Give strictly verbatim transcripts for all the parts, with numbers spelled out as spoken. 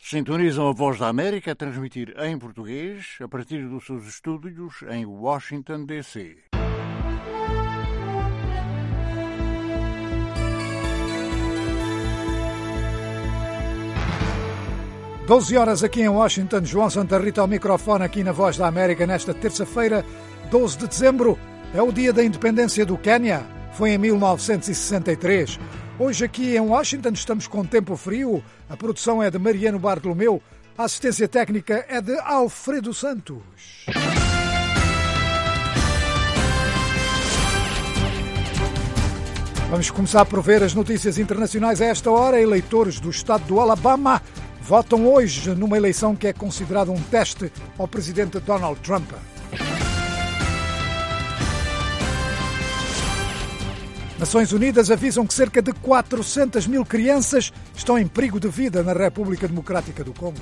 Sintonizam a Voz da América a transmitir em português a partir dos seus estúdios em Washington, D C doze horas aqui em Washington, João Santa Rita ao microfone aqui na Voz da América nesta terça-feira, doze de dezembro. É o dia da independência do Quênia. Foi em mil novecentos e sessenta e três. Hoje aqui em Washington estamos com tempo frio. A produção é de Mariano Bartolomeu. A assistência técnica é de Alfredo Santos. Vamos começar por ver as notícias internacionais a esta hora. Eleitores do estado do Alabama votam hoje numa eleição que é considerada um teste ao presidente Donald Trump. Nações Unidas avisam que cerca de quatrocentas mil crianças estão em perigo de vida na República Democrática do Congo.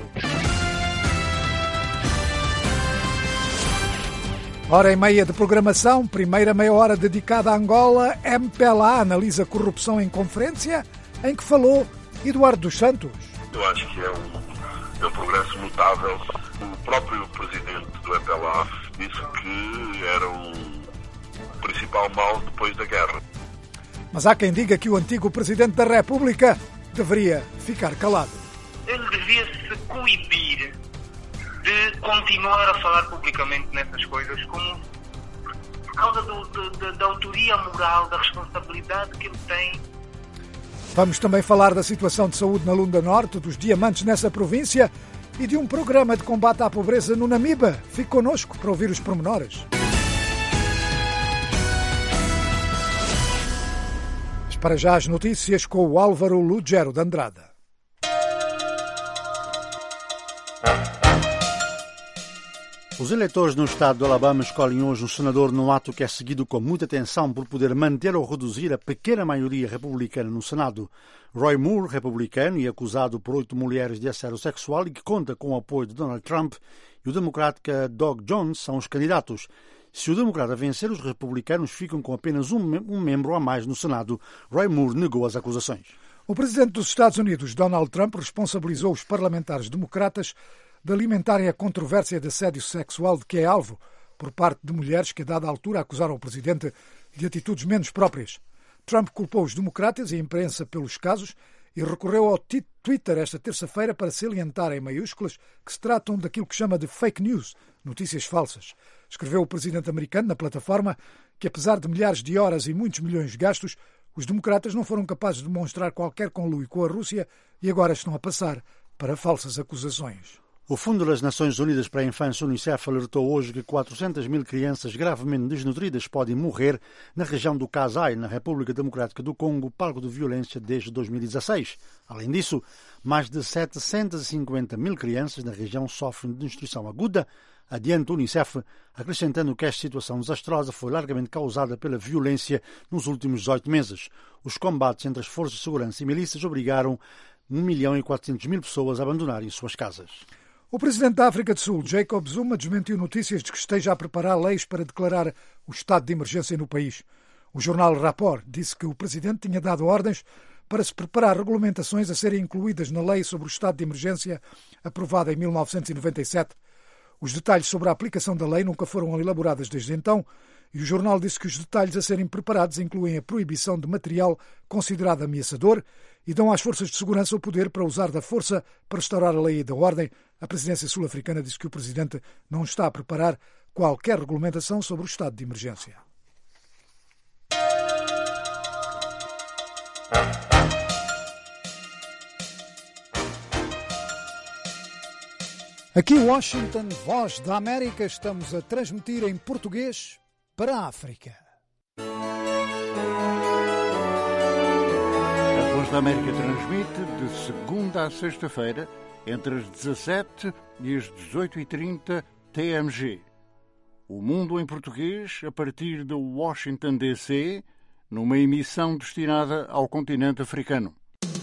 Hora e meia de programação, primeira meia hora dedicada a Angola. M P L A analisa corrupção em conferência, em que falou Eduardo dos Santos. Eu acho que é um, é um progresso notável. O próprio presidente do M P L A disse que era um principal mal depois da guerra. Mas há quem diga que o antigo Presidente da República deveria ficar calado. Ele devia se coibir de continuar a falar publicamente nessas coisas como por causa do, do, da autoria moral, da responsabilidade que ele tem. Vamos também falar da situação de saúde na Lunda Norte, dos diamantes nessa província e de um programa de combate à pobreza no Namiba. Fique connosco para ouvir os pormenores. Para já as notícias com o Álvaro Lugero de Andrade. Os eleitores no estado do Alabama escolhem hoje um senador num ato que é seguido com muita atenção por poder manter ou reduzir a pequena maioria republicana no Senado. Roy Moore, republicano e acusado por oito mulheres de assédio sexual e que conta com o apoio de Donald Trump, e o democrata Doug Jones são os candidatos. Se o democrata vencer, os republicanos ficam com apenas um, um membro a mais no Senado. Roy Moore negou as acusações. O presidente dos Estados Unidos, Donald Trump, responsabilizou os parlamentares democratas de alimentarem a controvérsia de assédio sexual de que é alvo por parte de mulheres que, a dada altura, acusaram o presidente de atitudes menos próprias. Trump culpou os democratas e a imprensa pelos casos e recorreu ao Twitter esta terça-feira para salientar em maiúsculas que se tratam daquilo que chama de fake news, notícias falsas. Escreveu o presidente americano na plataforma que, apesar de milhares de horas e muitos milhões gastos, os democratas não foram capazes de demonstrar qualquer conluio com a Rússia e agora estão a passar para falsas acusações. O Fundo das Nações Unidas para a Infância, Unicef, alertou hoje que quatrocentas mil crianças gravemente desnutridas podem morrer na região do Kasai, na República Democrática do Congo, palco de violência desde dois mil e dezasseis. Além disso, mais de setecentas e cinquenta mil crianças na região sofrem de desnutrição aguda, adianta o Unicef, acrescentando que esta situação desastrosa foi largamente causada pela violência nos últimos dezoito meses. Os combates entre as forças de segurança e milícias obrigaram um milhão e quatrocentas mil pessoas a abandonarem suas casas. O presidente da África do Sul, Jacob Zuma, desmentiu notícias de que esteja a preparar leis para declarar o estado de emergência no país. O jornal Rapport disse que o presidente tinha dado ordens para se preparar regulamentações a serem incluídas na lei sobre o estado de emergência aprovada em mil novecentos e noventa e sete. Os detalhes sobre a aplicação da lei nunca foram elaborados desde então e o jornal disse que os detalhes a serem preparados incluem a proibição de material considerado ameaçador e dão às forças de segurança o poder para usar da força para restaurar a lei e da ordem. A presidência sul-africana disse que o presidente não está a preparar qualquer regulamentação sobre o estado de emergência. Aqui em Washington, Voz da América, estamos a transmitir em português para a África. A Voz da América transmite de segunda a sexta-feira, entre as dezassete e as dezoito e trinta T M G. O Mundo em Português, a partir de Washington, D C, numa emissão destinada ao continente africano.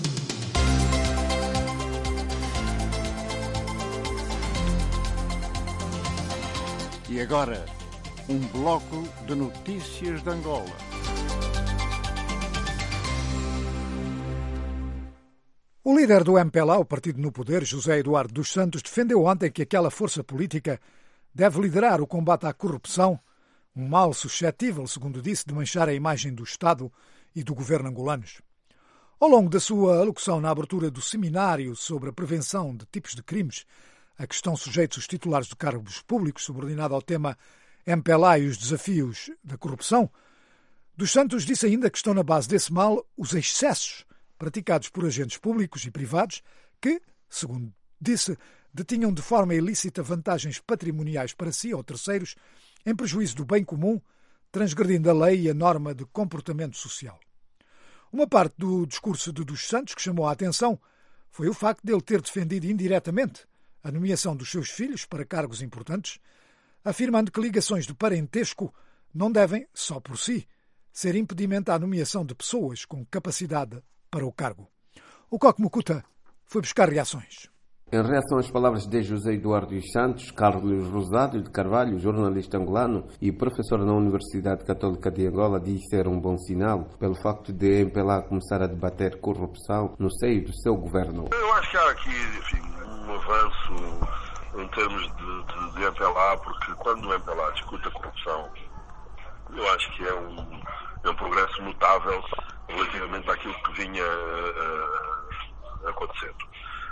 E agora, um bloco de notícias de Angola. O líder do M P L A, o partido no poder, José Eduardo dos Santos, defendeu ontem que aquela força política deve liderar o combate à corrupção, um mal suscetível, segundo disse, de manchar a imagem do Estado e do governo angolanos. Ao longo da sua alocução na abertura do seminário sobre a prevenção de tipos de crimes a que estão sujeitos os titulares de cargos públicos, subordinado ao tema M P L A e os desafios da corrupção, dos Santos disse ainda que estão na base desse mal os excessos praticados por agentes públicos e privados que, segundo disse, detinham de forma ilícita vantagens patrimoniais para si ou terceiros em prejuízo do bem comum, transgredindo a lei e a norma de comportamento social. Uma parte do discurso de dos Santos que chamou a atenção foi o facto de ele ter defendido indiretamente a nomeação dos seus filhos para cargos importantes, afirmando que ligações de parentesco não devem, só por si, ser impedimento à nomeação de pessoas com capacidade para o cargo. O Coque Mukuta foi buscar reações. Em reação às palavras de José Eduardo dos Santos, Carlos Rosado de Carvalho, jornalista angolano e professor na Universidade Católica de Angola, diz ser um bom sinal pelo facto de M P L A começar a debater corrupção no seio do seu governo. Eu acho que há aqui, enfim, um avanço em termos de, de, de M P L A, porque quando o M P L A discute a corrupção, eu acho que é um, é um progresso notável relativamente àquilo que vinha uh, acontecendo.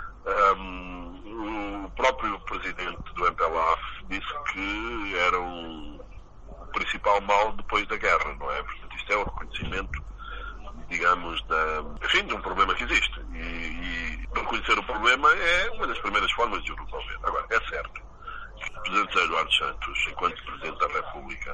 Um, o próprio presidente do M P L A disse que era um, o principal mal depois da guerra, não é? Portanto, isto é um reconhecimento, digamos, da, enfim, de um problema que existe. E, e reconhecer o problema é uma das primeiras formas de o resolver. Agora, é certo que o presidente José Eduardo Santos, enquanto presidente da República,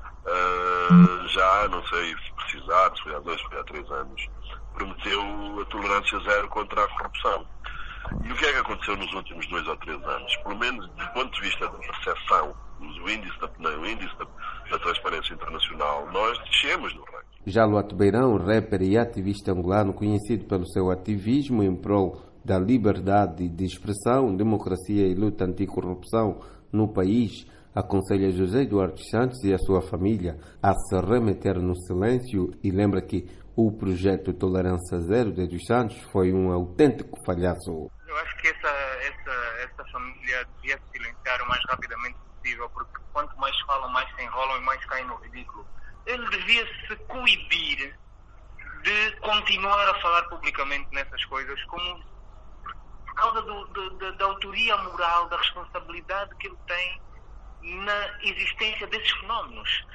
uh, já, não sei se precisar, se foi há dois, se foi há três anos, prometeu a tolerância zero contra a corrupção. E o que é que aconteceu nos últimos dois ou três anos? Pelo menos do ponto de vista da percepção, do índice da, não, o índice da, da transparência internacional, nós descemos no ranking. Já Luato Beirão, rapper e ativista angolano, conhecido pelo seu ativismo em prol da liberdade de expressão, democracia e luta anticorrupção no país, aconselha José Eduardo Santos e a sua família a se remeter no silêncio e lembra que o projeto Tolerância Zero de dos Santos foi um autêntico falhaço. Eu acho que essa, essa, essa família devia se silenciar o mais rapidamente possível, porque quanto mais falam, mais se enrolam e mais caem no ridículo. Ele devia se coibir de continuar a falar publicamente nessas coisas, como por causa do, do, da autoria moral, da responsabilidade que ele tem na existência desses fenómenos.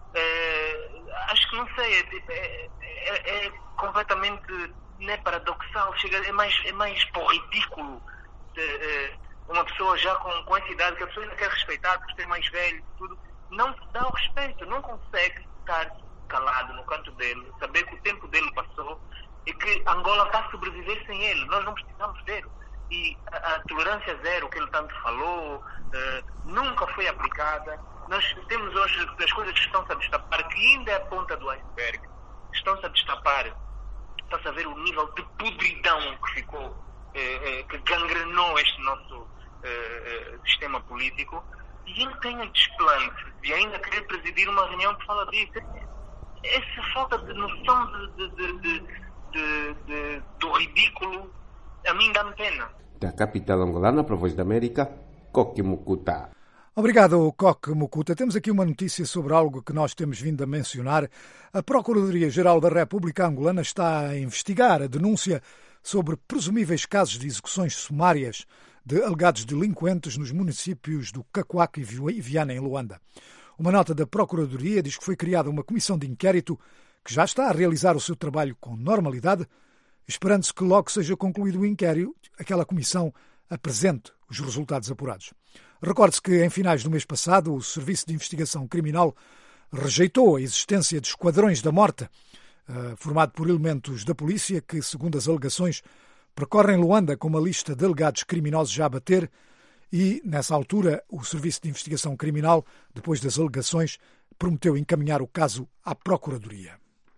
É, acho que não sei, é, é, é completamente né, paradoxal, chega, é mais, é mais por ridículo de, é, uma pessoa já com, com essa idade, que a pessoa ainda quer respeitar por ser mais velho, tudo, não se dá o respeito, não consegue estar calado no canto dele, saber que o tempo dele passou e que Angola está a sobreviver sem ele, nós não precisamos dele. E a, a tolerância zero que ele tanto falou uh, nunca foi aplicada. Nós temos hoje as coisas que estão-se a destapar, que ainda é a ponta do iceberg, estão-se a destapar, está-se a ver o nível de podridão que ficou, eh, eh, que gangrenou este nosso eh, eh, sistema político, e ele tem o desplante de ainda querer presidir uma reunião que fala disso. Essa falta de noção de, de, de, de, de, de, do ridículo, a mim dá-me pena. Da capital angolana para a Voz da América, Coque Mukuta. Obrigado, Coque Mukuta. Temos aqui uma notícia sobre algo que nós temos vindo a mencionar. A Procuradoria-Geral da República Angolana está a investigar a denúncia sobre presumíveis casos de execuções sumárias de alegados delinquentes nos municípios do Cacoaque e Viana, em Luanda. Uma nota da Procuradoria diz que foi criada uma comissão de inquérito que já está a realizar o seu trabalho com normalidade, esperando-se que logo seja concluído o inquérito, aquela comissão apresente os resultados apurados. Recorde-se que, em finais do mês passado, o Serviço de Investigação Criminal rejeitou a existência de esquadrões da morte, formado por elementos da polícia que, segundo as alegações, percorrem Luanda com uma lista de alegados criminosos já a bater e, nessa altura, o Serviço de Investigação Criminal, depois das alegações, prometeu encaminhar o caso à Procuradoria.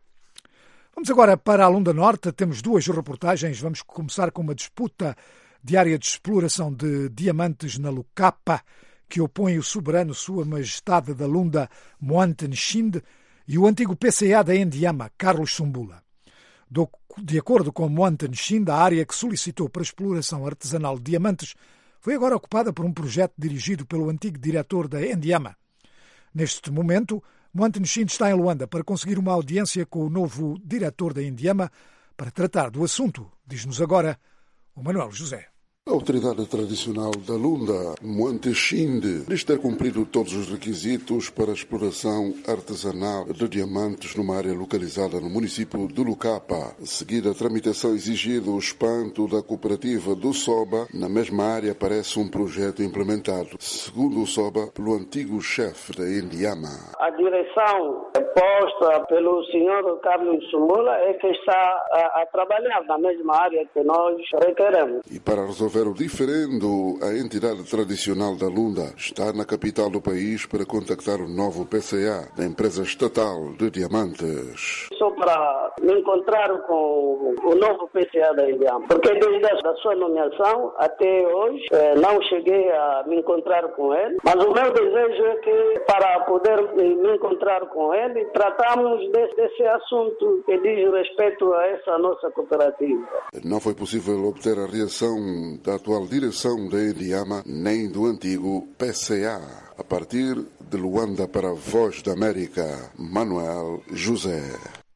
Vamos agora para a Lunda Norte. Temos duas reportagens. Vamos começar com uma disputa de área de exploração de diamantes na Lucapa, que opõe o soberano Sua Majestade da Lunda, Moante Nchinde, e o antigo P C A da Endiama, Carlos Sumbula. De acordo com Moanten Shinda, a área que solicitou para exploração artesanal de diamantes foi agora ocupada por um projeto dirigido pelo antigo diretor da Endiama. Neste momento, Moanten Shinda está em Luanda para conseguir uma audiência com o novo diretor da Endiama para tratar do assunto, diz-nos agora o Manuel José. A autoridade tradicional da Lunda, Moanten Shinda, diz ter cumprido todos os requisitos para a exploração artesanal de diamantes numa área localizada no município de Lucapa. Seguida a tramitação exigida o espanto da cooperativa do Soba, na mesma área aparece um projeto implementado, segundo o Soba, pelo antigo chefe da Endiama. A direção posta pelo senhor Carlos Sumula é que está a, a trabalhar na mesma área que nós requeremos. E para resolver o diferendo, a entidade tradicional da Lunda está na capital do país para contactar o novo P C A da empresa estatal de diamantes. Só para me encontrar com o novo P C A da Endiama, porque desde a sua nomeação até hoje eh, não cheguei a me encontrar com ele, mas o meu desejo é que para poder me encontrar com ele, tratamos desse, desse assunto que diz respeito a essa nossa cooperativa. Não foi possível obter a reação da atual direção da Endiama nem do antigo P C A. A partir de Luanda para a Voz da América, Manuel José.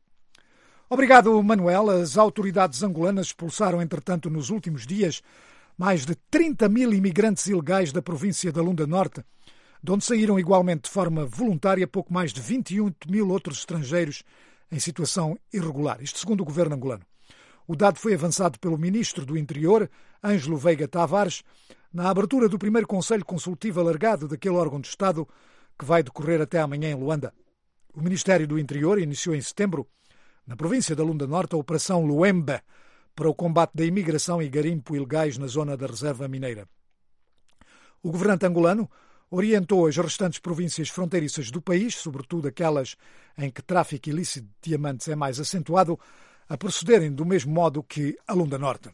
Obrigado, Manuel. As autoridades angolanas expulsaram, entretanto, nos últimos dias, mais de trinta mil imigrantes ilegais da província da Lunda Norte, de onde saíram igualmente de forma voluntária pouco mais de vinte e um mil outros estrangeiros em situação irregular. Isto segundo o governo angolano. O dado foi avançado pelo ministro do Interior, Ângelo Veiga Tavares, na abertura do primeiro Conselho Consultivo alargado daquele órgão de Estado que vai decorrer até amanhã em Luanda. O Ministério do Interior iniciou em setembro, na província da Lunda Norte, a Operação Luemba para o combate da imigração e garimpo ilegais na zona da Reserva Mineira. O governante angolano orientou as restantes províncias fronteiriças do país, sobretudo aquelas em que tráfico ilícito de diamantes é mais acentuado, a procederem do mesmo modo que a Lunda Norte.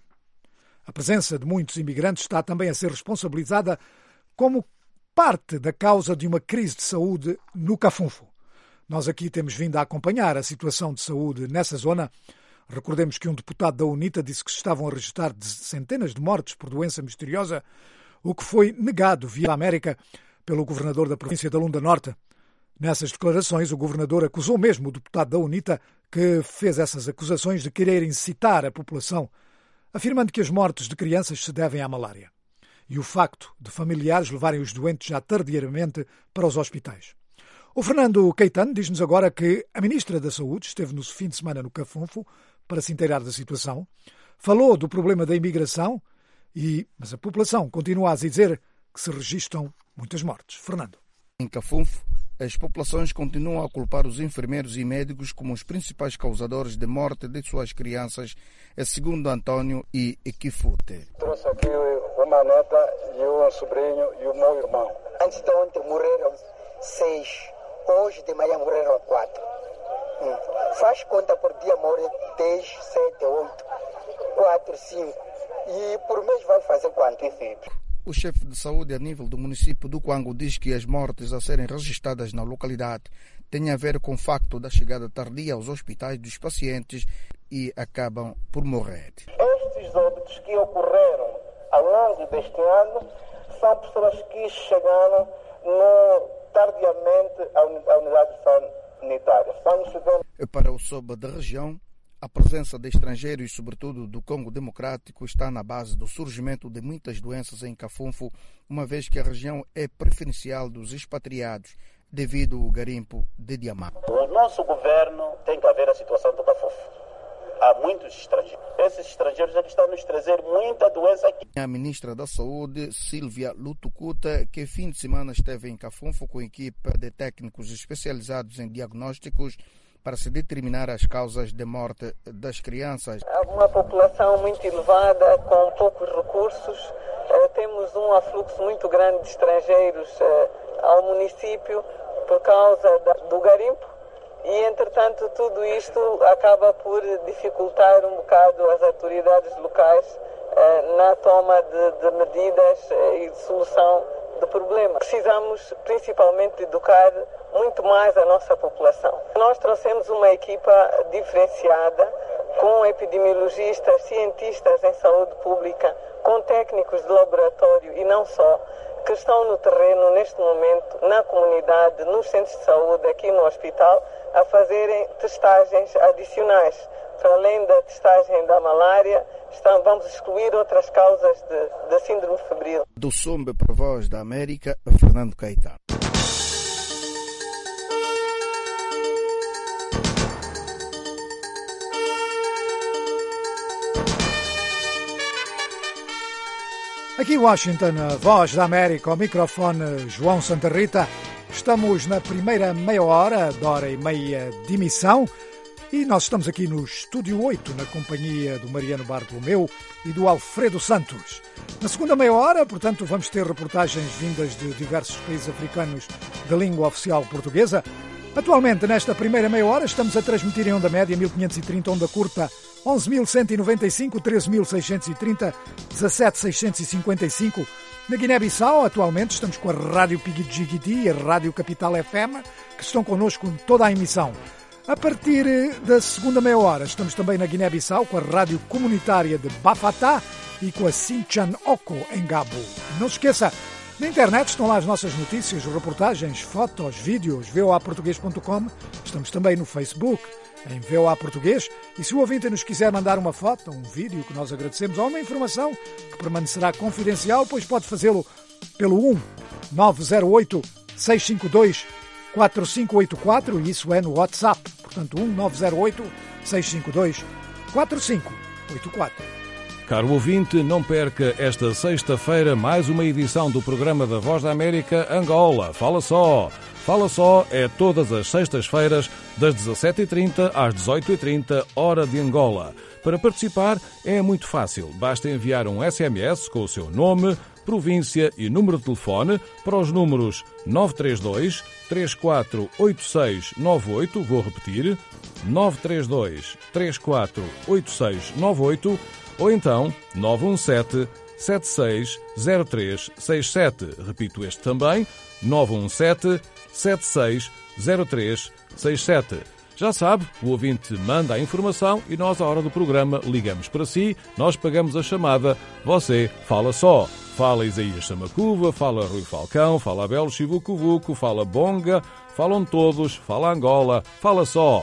A presença de muitos imigrantes está também a ser responsabilizada como parte da causa de uma crise de saúde no Cafunfo. Nós aqui temos vindo a acompanhar a situação de saúde nessa zona. Recordemos que um deputado da UNITA disse que se estavam a registrar centenas de mortes por doença misteriosa, o que foi negado via América pelo governador da província da Lunda Norte. Nessas declarações, o governador acusou mesmo o deputado da UNITA, que fez essas acusações de querer incitar a população, afirmando que as mortes de crianças se devem à malária e o facto de familiares levarem os doentes já tardiamente para os hospitais. O Fernando Caetano diz-nos agora que a ministra da Saúde esteve no fim de semana no Cafunfo para se inteirar da situação, falou do problema da imigração, e, mas a população continua a dizer que se registram muitas mortes. Fernando. Em Cafunfo, as populações continuam a culpar os enfermeiros e médicos como os principais causadores de morte de suas crianças, segundo Antônio e Kifute. Trouxe aqui uma neta e um sobrinho e o meu irmão. Antes de ontem morreram seis, hoje de manhã morreram quatro. Hum. Faz conta por dia morre dez, sete, oito, quatro, cinco. E por mês vai fazer quanto? O chefe de saúde a nível do município do Quango diz que as mortes a serem registradas na localidade têm a ver com o facto da chegada tardia aos hospitais dos pacientes e acabam por morrer. Estes óbitos que ocorreram ao longo deste ano são pessoas que chegaram no, tardiamente à unidade sanitária. Para o Soba da região, a presença de estrangeiros, sobretudo do Congo Democrático, está na base do surgimento de muitas doenças em Cafunfo, uma vez que a região é preferencial dos expatriados devido ao garimpo de diamante. O nosso governo tem que ver a situação do Cafunfo. Há muitos estrangeiros. Esses estrangeiros já estão a nos trazer muita doença aqui. A ministra da Saúde, Silvia Lutucuta, que fim de semana esteve em Cafunfo com a equipe de técnicos especializados em diagnósticos para se determinar as causas de morte das crianças. Há uma população muito elevada, com poucos recursos. Temos um afluxo muito grande de estrangeiros ao município por causa do garimpo e, entretanto, tudo isto acaba por dificultar um bocado as autoridades locais na toma de, de medidas e de solução do problema. Precisamos principalmente educar muito mais a nossa população. Nós trouxemos uma equipa diferenciada, com epidemiologistas, cientistas em saúde pública, com técnicos de laboratório e não só, que estão no terreno neste momento, na comunidade, nos centros de saúde, aqui no hospital, a fazerem testagens adicionais. Para além da testagem da malária, estão, vamos excluir outras causas de, de síndrome febril. Do Sombe para a Voz da América, Fernando Caetano. Aqui em Washington, a Voz da América, ao microfone João Santa Rita. Estamos na primeira meia hora, da hora e meia de emissão, e nós estamos aqui no Estúdio oito, na companhia do Mariano Bartolomeu e do Alfredo Santos. Na segunda meia hora, portanto, vamos ter reportagens vindas de diversos países africanos da língua oficial portuguesa. Atualmente, nesta primeira meia hora, estamos a transmitir em onda média mil quinhentos e trinta, onda curta onze mil cento e noventa e cinco, treze mil seiscentos e trinta, dezassete mil seiscentos e cinquenta e cinco. Na Guiné-Bissau, atualmente, estamos com a Rádio Pigidjigiti e a Rádio Capital F M, que estão connosco em toda a emissão. A partir da segunda meia hora, estamos também na Guiné-Bissau com a Rádio Comunitária de Bafatá e com a Sinchan Oko em Gabo. Não se esqueça, na internet estão lá as nossas notícias, reportagens, fotos, vídeos, v o a português ponto com. Estamos também no Facebook, em V O A Português, e se o ouvinte nos quiser mandar uma foto, um vídeo, que nós agradecemos, ou uma informação que permanecerá confidencial, pois pode fazê-lo pelo um nove zero oito, seis cinco dois, quatro cinco oito quatro, e isso é no WhatsApp, portanto um nove zero oito, seis cinco dois, quatro cinco oito quatro. Caro ouvinte, não perca esta sexta-feira mais uma edição do programa da Voz da América Angola. Fala só! Fala Só é todas as sextas-feiras, das dezassete e trinta às dezoito e trinta, hora de Angola. Para participar é muito fácil. Basta enviar um S M S com o seu nome, província e número de telefone para os números nove três dois, três quatro oito seis nove oito, vou repetir, nove três dois, três quatro oito seis nove oito, ou então nove um sete, sete seis zero três seis sete. Repito este também, nove um sete, sete seis zero três seis sete. Já sabe, o ouvinte manda a informação e nós, à hora do programa, ligamos para si, nós pagamos a chamada, você fala só. Fala Isaías Samacuva, fala Rui Falcão, fala Abel Chivucuvuco, fala Bonga, falam todos, fala Angola, fala só.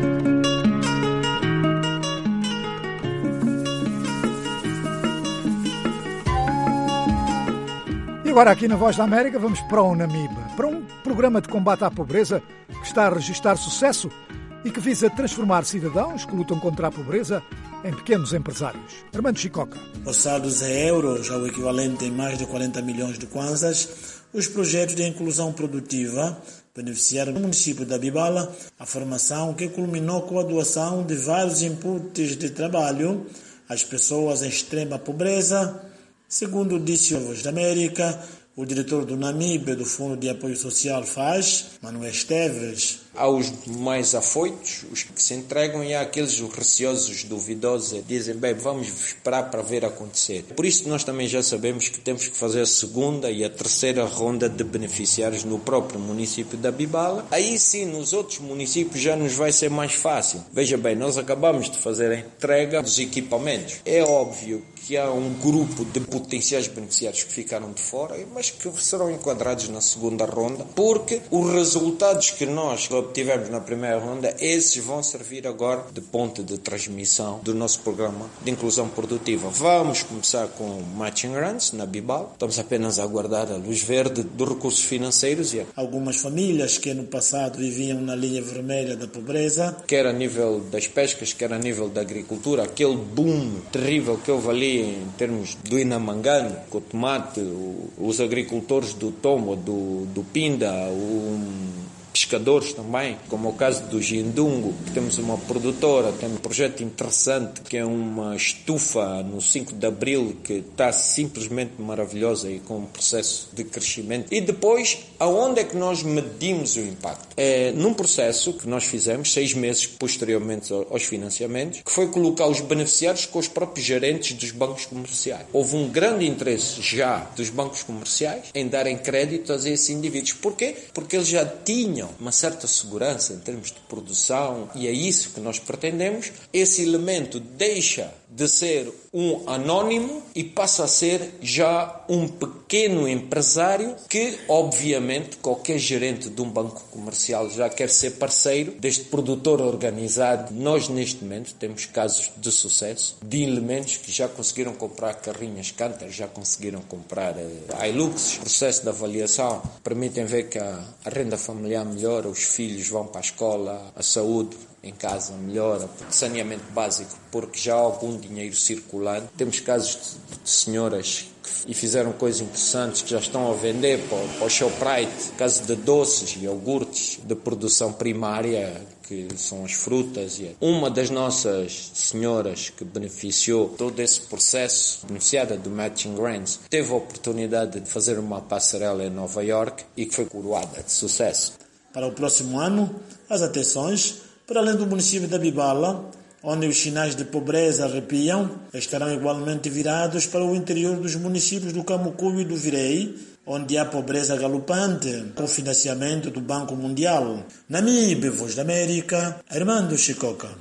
E agora aqui na Voz da América vamos para o Namibe, para um programa de combate à pobreza que está a registrar sucesso e que visa transformar cidadãos que lutam contra a pobreza em pequenos empresários. Armando Chicoca. Passados em euros, ao equivalente em mais de quarenta milhões de kwanzas, os projetos de inclusão produtiva beneficiaram no município da Bibala a formação que culminou com a doação de vários inputs de trabalho às pessoas em extrema pobreza. Segundo disse o Voz da América, o diretor do Namibe, do Fundo de Apoio Social F A S, Manuel Esteves. Aos mais afoitos, os que se entregam, e há aqueles receosos, duvidosos, dizem, bem, vamos esperar para ver acontecer. Por isso nós também já sabemos que temos que fazer a segunda e a terceira ronda de beneficiários no próprio município da Bibala. Aí sim, nos outros municípios já nos vai ser mais fácil. Veja bem, nós acabamos de fazer a entrega dos equipamentos. É óbvio que há um grupo de potenciais beneficiários que ficaram de fora, mas que serão enquadrados na segunda ronda, porque os resultados que nós obtivemos na primeira ronda, esses vão servir agora de ponte de transmissão do nosso programa de inclusão produtiva. Vamos começar com Matching Grants na Bibal. Estamos apenas a aguardar a luz verde dos recursos financeiros. E algumas famílias que no passado viviam na linha vermelha da pobreza, quer a nível das pescas, quer a nível da agricultura, aquele boom terrível que houve ali em termos do Inamangano, com o tomate, os agricultores do Tombo, do, do Pinda, o pescadores também, como é o caso do Gindungo, que temos uma produtora, tem um projeto interessante, que é uma estufa no cinco de abril, que está simplesmente maravilhosa e com um processo de crescimento. E depois, aonde é que nós medimos o impacto? É num processo que nós fizemos, seis meses posteriormente aos financiamentos, que foi colocar os beneficiários com os próprios gerentes dos bancos comerciais. Houve um grande interesse já dos bancos comerciais em darem crédito a esses indivíduos. Porquê? Porque eles já tinham uma certa segurança em termos de produção, e é isso que nós pretendemos. Esse elemento deixa de ser um anónimo e passa a ser já um pequeno empresário que, obviamente, qualquer gerente de um banco comercial já quer ser parceiro deste produtor organizado. Nós, neste momento, temos casos de sucesso de elementos que já conseguiram comprar carrinhas Canter, já conseguiram comprar uh, Hilux. O processo de avaliação permitem ver que a, a renda familiar melhora, os filhos vão para a escola, a saúde em casa melhora, saneamento básico, porque já há algum dinheiro circulando. Temos casos de, de senhoras que e fizeram coisas interessantes que já estão a vender para, para o Shoprite, caso de doces e iogurtes de produção primária, que são as frutas. E uma das nossas senhoras que beneficiou todo esse processo, beneficiada do Matching Grants, teve a oportunidade de fazer uma passarela em Nova York e que foi coroada de sucesso. Para o próximo ano, as atenções, para além do município da Bibala, onde os sinais de pobreza arrepiam, estarão igualmente virados para o interior dos municípios do Camucubi e do Virei, onde há pobreza galopante, com financiamento do Banco Mundial. Namíbia, Voz da América, Armando Chicoca.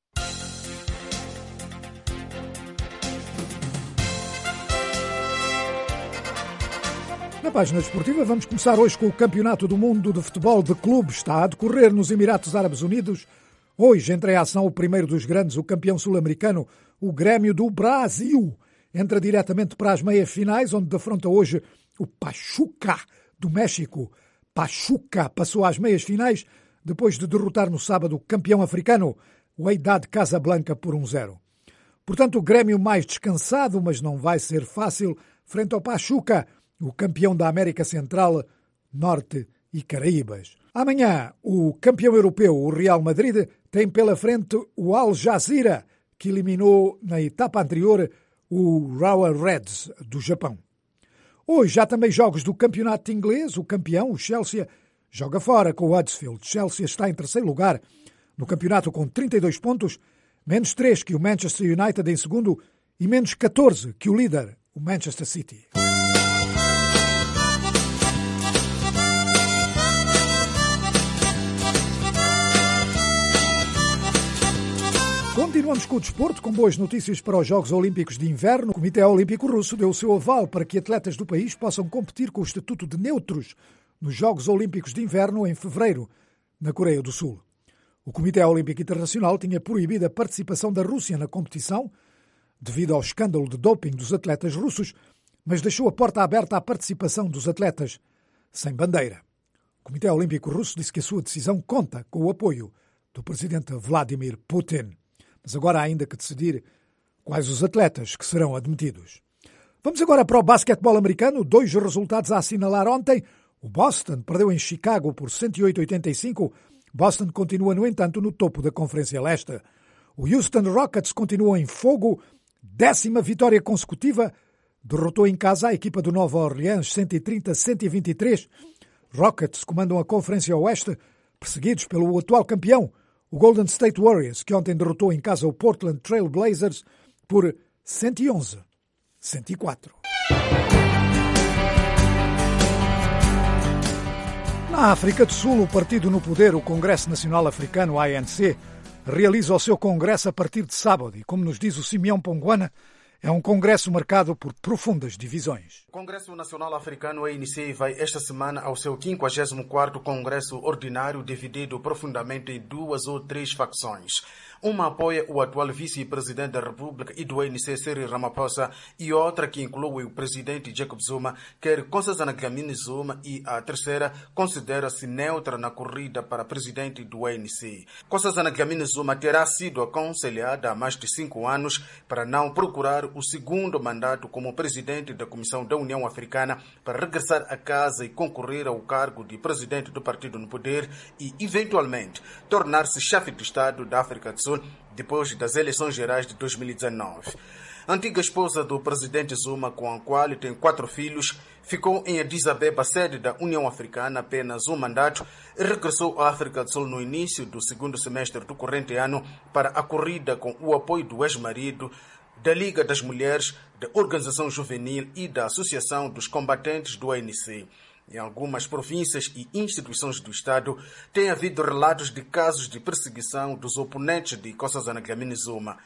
Na página desportiva vamos começar hoje com o Campeonato do Mundo de Futebol de Clubes. Está a decorrer nos Emirados Árabes Unidos. Hoje entra em ação o primeiro dos grandes, o campeão sul-americano, o Grêmio do Brasil. Entra diretamente para as meias finais, onde defronta hoje o Pachuca do México. Pachuca passou às meias finais depois de derrotar no sábado o campeão africano, o Wydad Casablanca, por um zero. Portanto, o Grêmio mais descansado, mas não vai ser fácil, frente ao Pachuca, o campeão da América Central, Norte e Caraíbas. Amanhã, o campeão europeu, o Real Madrid, tem pela frente o Al Jazeera, que eliminou na etapa anterior o Urawa Reds do Japão. Hoje há também jogos do campeonato inglês. O campeão, o Chelsea, joga fora com o Huddersfield. Chelsea está em terceiro lugar no campeonato com trinta e dois pontos, menos três que o Manchester United em segundo e menos catorze que o líder, o Manchester City. Continuamos com o desporto, com boas notícias para os Jogos Olímpicos de Inverno. O Comitê Olímpico Russo deu o seu aval para que atletas do país possam competir com o estatuto de neutros nos Jogos Olímpicos de Inverno em fevereiro, na Coreia do Sul. O Comitê Olímpico Internacional tinha proibido a participação da Rússia na competição, devido ao escândalo de doping dos atletas russos, mas deixou a porta aberta à participação dos atletas sem bandeira. O Comitê Olímpico Russo disse que a sua decisão conta com o apoio do presidente Vladimir Putin. Mas agora há ainda que decidir quais os atletas que serão admitidos. Vamos agora para o basquetebol americano. Dois resultados a assinalar ontem. O Boston perdeu em Chicago por cento e oito a oitenta e cinco. Boston continua, no entanto, no topo da Conferência Leste. O Houston Rockets continua em fogo. Décima vitória consecutiva. Derrotou em casa a equipa do Nova Orleans cento e trinta a cento e vinte e três. Rockets comandam a Conferência Oeste, perseguidos pelo atual campeão, o Golden State Warriors, que ontem derrotou em casa o Portland Trail Blazers por cento e onze a cento e quatro. Na África do Sul, o partido no poder, o Congresso Nacional Africano, A N C, realiza o seu congresso a partir de sábado e, como nos diz o Simeão Ponguana, é um congresso marcado por profundas divisões. O Congresso Nacional Africano, A N C, vai esta semana ao seu quinquagésimo quarto Congresso Ordinário, dividido profundamente em duas ou três facções. Uma apoia o atual vice-presidente da República e do A N C, Cyril Ramaphosa, e outra, que inclui o presidente Jacob Zuma, quer Nkosazana Dlamini Zuma, e a terceira considera-se neutra na corrida para presidente do A N C. Nkosazana Dlamini Zuma terá sido aconselhada há mais de cinco anos para não procurar o segundo mandato como presidente da Comissão da União Africana, para regressar a casa e concorrer ao cargo de presidente do partido no poder e, eventualmente, tornar-se chefe de Estado da África do Sul depois das eleições gerais de dois mil e dezenove. A antiga esposa do presidente Zuma, com a qual tem quatro filhos, ficou em Addis Abeba, sede da União Africana, apenas um mandato e regressou à África do Sul no início do segundo semestre do corrente ano para a corrida com o apoio do ex-marido, da Liga das Mulheres, da Organização Juvenil e da Associação dos Combatentes do A N C. Em algumas províncias e instituições do Estado, tem havido relatos de casos de perseguição dos oponentes de Nkosazana Dlamini-Zuma.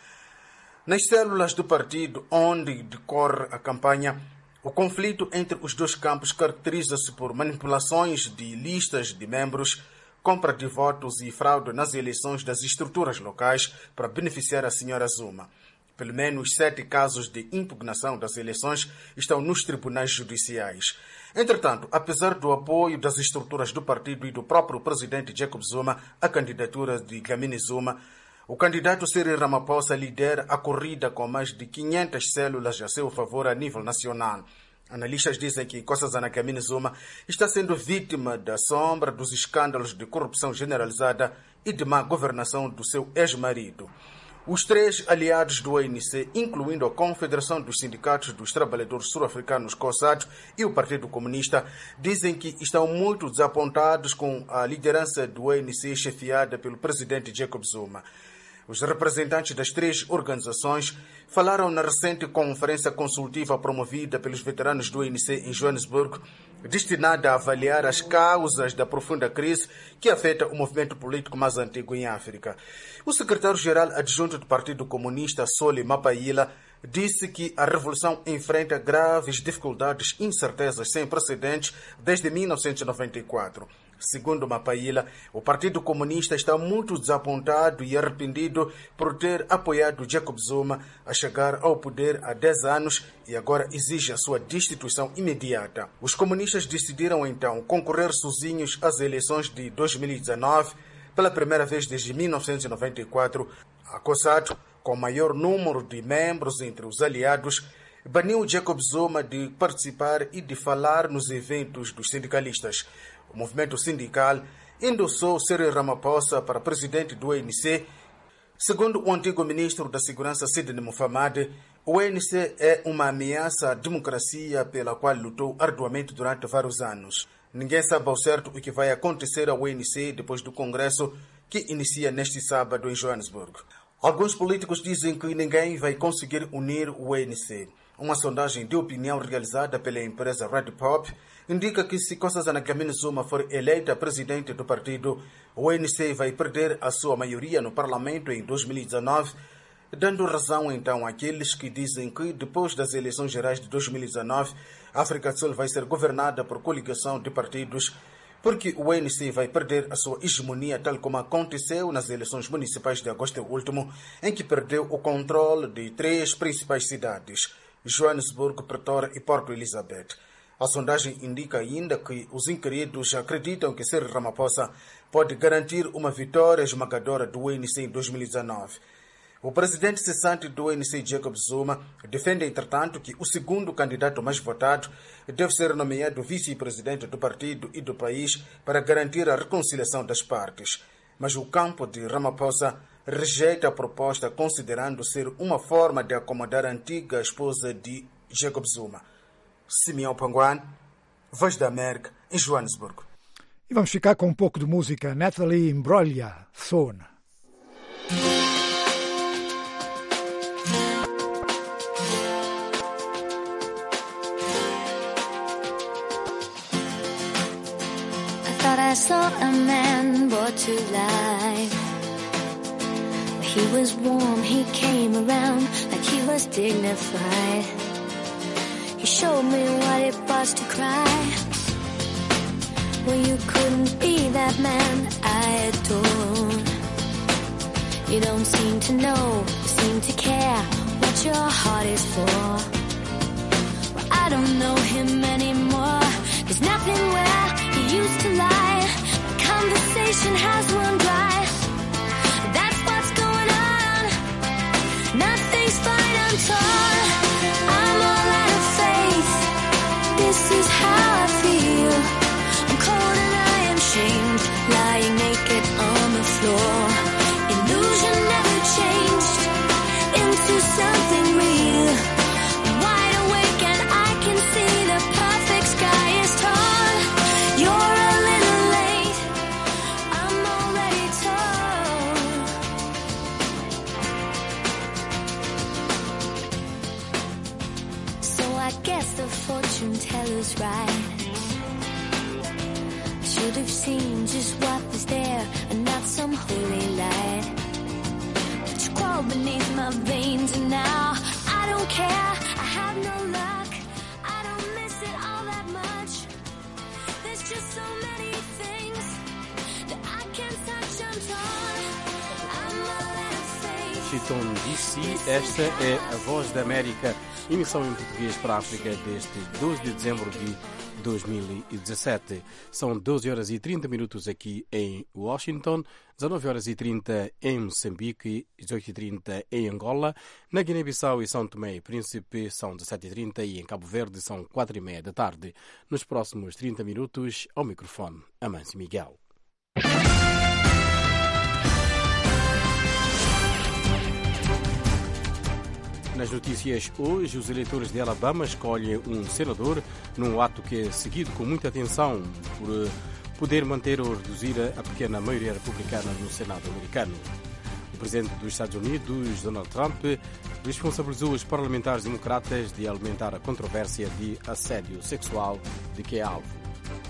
Nas células do partido onde decorre a campanha, o conflito entre os dois campos caracteriza-se por manipulações de listas de membros, compra de votos e fraude nas eleições das estruturas locais para beneficiar a senhora Zuma. Pelo menos sete casos de impugnação das eleições estão nos tribunais judiciais. Entretanto, apesar do apoio das estruturas do partido e do próprio presidente Jacob Zuma à candidatura de Dlamini-Zuma, o candidato Cyril Ramaphosa lidera a corrida com mais de quinhentas células a seu favor a nível nacional. Analistas dizem que Nkosazana Dlamini-Zuma está sendo vítima da sombra dos escândalos de corrupção generalizada e de má governação do seu ex-marido. Os três aliados do A N C, incluindo a Confederação dos Sindicatos dos Trabalhadores Sul-Africanos, COSATU, e o Partido Comunista, dizem que estão muito desapontados com a liderança do A N C chefiada pelo presidente Jacob Zuma. Os representantes das três organizações falaram na recente conferência consultiva promovida pelos veteranos do A N C em Joanesburgo, destinada a avaliar as causas da profunda crise que afeta o movimento político mais antigo em África. O secretário-geral adjunto do Partido Comunista, Solly Mapaila, disse que a revolução enfrenta graves dificuldades e incertezas sem precedentes desde mil novecentos e noventa e quatro. Segundo Mapaila, o Partido Comunista está muito desapontado e arrependido por ter apoiado Jacob Zuma a chegar ao poder há dez anos e agora exige a sua destituição imediata. Os comunistas decidiram então concorrer sozinhos às eleições de dois mil e dezenove, pela primeira vez desde mil novecentos e noventa e quatro. A COSATU, com maior número de membros entre os aliados, baniu Jacob Zuma de participar e de falar nos eventos dos sindicalistas. O movimento sindical endossou Cyril Ramaphosa para presidente do A N C. Segundo o antigo ministro da Segurança, Sidney Mufamadi, o A N C é uma ameaça à democracia pela qual lutou arduamente durante vários anos. Ninguém sabe ao certo o que vai acontecer ao A N C depois do Congresso que inicia neste sábado em Joanesburgo. Alguns políticos dizem que ninguém vai conseguir unir o A N C. Uma sondagem de opinião realizada pela empresa Red Pop indica que se Nkosazana Dlamini-Zuma for eleita presidente do partido, o A N C vai perder a sua maioria no parlamento em dois mil e dezenove, dando razão então àqueles que dizem que depois das eleições gerais de dois mil e dezenove, a África do Sul vai ser governada por coligação de partidos, porque o A N C vai perder a sua hegemonia, tal como aconteceu nas eleições municipais de agosto último, em que perdeu o controle de três principais cidades, Joanesburgo, Pretória e Porto Elizabeth. A sondagem indica ainda que os inquiridos acreditam que Cyril Ramaphosa pode garantir uma vitória esmagadora do A N C em dois mil e dezenove. O presidente cessante do A N C, Jacob Zuma, defende, entretanto, que o segundo candidato mais votado deve ser nomeado vice-presidente do partido e do país para garantir a reconciliação das partes. Mas o campo de Ramaphosa rejeita a proposta, considerando ser uma forma de acomodar a antiga esposa de Jacob Zuma. Simeão Panguan, Voz da América, em Joanesburgo. E vamos ficar com um pouco de música. Nathalie Imbroglia, Thorn. I saw a man brought to life. He was warm, he came around like he was dignified. He showed me what it was to cry. Well, you couldn't be that man I adore. You don't seem to know, seem to care what your heart is for. Well, I don't know him anymore. There's nothing where he used to lie. Conversation has run dry. That's what's going on. Nothing's fine, I'm torn. I'm all out of faith. This is how I feel. I'm cold and I am shamed, lying naked on the floor. Illusion never changed into something real. I'm wide awake and I can see the perfect sky is torn. You're a little late. I'm already torn. I've seen just what was there and not some holy light. But you crawl beneath my veins and now I don't care. I have no luck. I don't miss it all that much. There's just so many things that I can't touch. I'm torn. I'm a little faith. Washington D C, esta é a Voz da América, emissão em português para a África desde doze de dezembro de dois mil e dezassete. São doze horas e trinta minutos aqui em Washington, dezanove horas e trinta em Moçambique, dezoito e trinta em Angola, na Guiné-Bissau e São Tomé e Príncipe são dezassete e trinta e em Cabo Verde são quatro e meia da tarde. Nos próximos trinta minutos, ao microfone, Amâncio Miguel. Nas notícias hoje, os eleitores de Alabama escolhem um senador num ato que é seguido com muita atenção por poder manter ou reduzir a pequena maioria republicana no Senado americano. O presidente dos Estados Unidos, Donald Trump, responsabilizou os parlamentares democratas de alimentar a controvérsia de assédio sexual de que é alvo.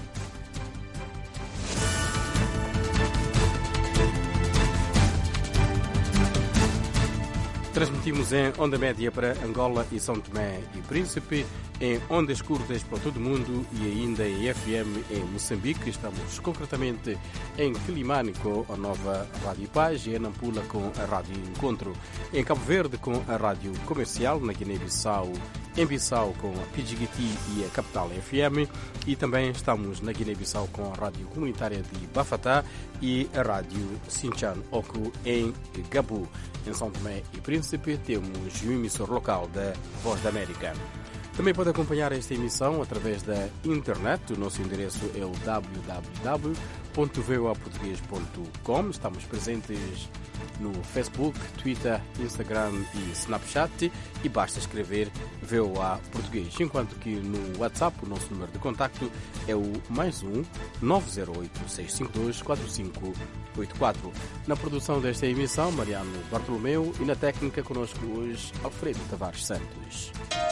Transmitimos em onda média para Angola e São Tomé e Príncipe, em ondas curtas para todo o mundo e ainda em F M em Moçambique. Estamos concretamente em Quilimane com a nova Rádio Paz e em Nampula com a Rádio Encontro. Em Cabo Verde com a Rádio Comercial, na Guiné-Bissau, em Bissau com a Pidjigiti e a Capital F M e também estamos na Guiné-Bissau com a Rádio Comunitária de Bafatá e a Rádio Sinchan Oku em Gabu. Em São Tomé e Príncipe temos o emissor local da Voz da América. Também pode acompanhar esta emissão através da internet. O nosso endereço é o w w w ponto v o a português ponto com. Estamos presentes no Facebook, Twitter, Instagram e Snapchat e basta escrever V O A Português. Enquanto que no WhatsApp o nosso número de contacto é o mais um nove zero oito seis cinco dois quatro cinco oito quatro. Na produção desta emissão, Mariano Bartolomeu e na técnica conosco hoje, Alfredo Tavares Santos.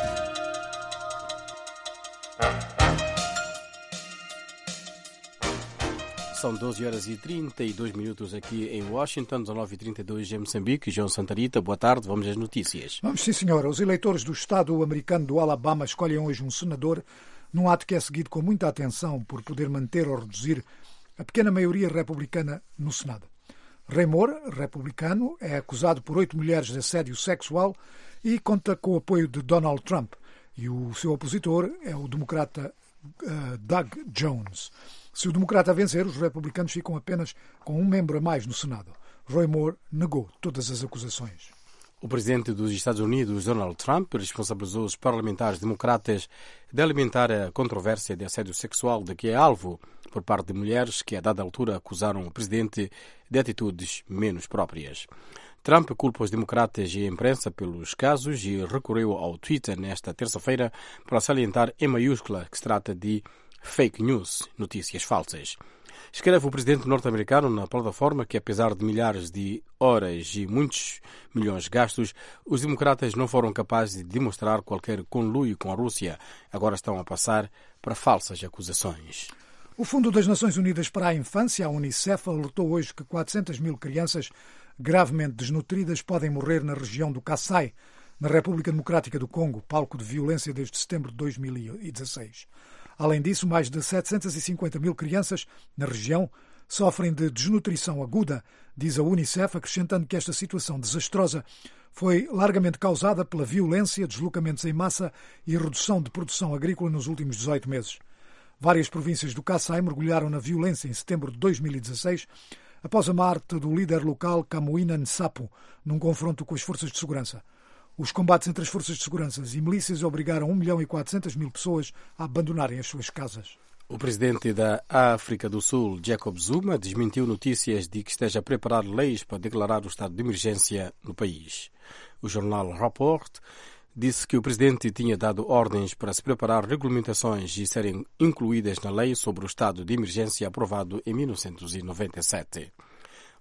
São doze horas e trinta e dois minutos aqui em Washington, dezanove e trinta e dois em Moçambique. João Santarita, boa tarde, vamos às notícias. Vamos sim, senhora. Os eleitores do Estado americano do Alabama escolhem hoje um senador num ato que é seguido com muita atenção por poder manter ou reduzir a pequena maioria republicana no Senado. Ray Moore, republicano, é acusado por oito mulheres de assédio sexual e conta com o apoio de Donald Trump. E o seu opositor é o democrata uh, Doug Jones. Se o democrata vencer, os republicanos ficam apenas com um membro a mais no Senado. Roy Moore negou todas as acusações. O presidente dos Estados Unidos, Donald Trump, responsabilizou os parlamentares democratas de alimentar a controvérsia de assédio sexual de que é alvo por parte de mulheres que, a dada altura, acusaram o presidente de atitudes menos próprias. Trump culpa os democratas e a imprensa pelos casos e recorreu ao Twitter nesta terça-feira para salientar em maiúscula que se trata de fake news, notícias falsas. Escreve o presidente norte-americano na plataforma que, apesar de milhares de horas e muitos milhões gastos, os democratas não foram capazes de demonstrar qualquer conluio com a Rússia. Agora estão a passar para falsas acusações. O Fundo das Nações Unidas para a Infância, a Unicef, alertou hoje que quatrocentas mil crianças gravemente desnutridas podem morrer na região do Kasaï, na República Democrática do Congo, palco de violência desde setembro de dois mil e dezasseis. Além disso, mais de setecentas e cinquenta mil crianças na região sofrem de desnutrição aguda, diz a Unicef, acrescentando que esta situação desastrosa foi largamente causada pela violência, deslocamentos em massa e redução de produção agrícola nos últimos dezoito meses. Várias províncias do Kasaï mergulharam na violência em setembro de dois mil e dezasseis, após a morte do líder local Kamuina Nsapu, num confronto com as forças de segurança. Os combates entre as forças de segurança e milícias obrigaram um milhão e quatrocentas mil pessoas a abandonarem as suas casas. O presidente da África do Sul, Jacob Zuma, desmentiu notícias de que esteja a preparar leis para declarar o estado de emergência no país. O jornal Rapport disse que o presidente tinha dado ordens para se preparar regulamentações e serem incluídas na lei sobre o estado de emergência aprovado em mil novecentos e noventa e sete.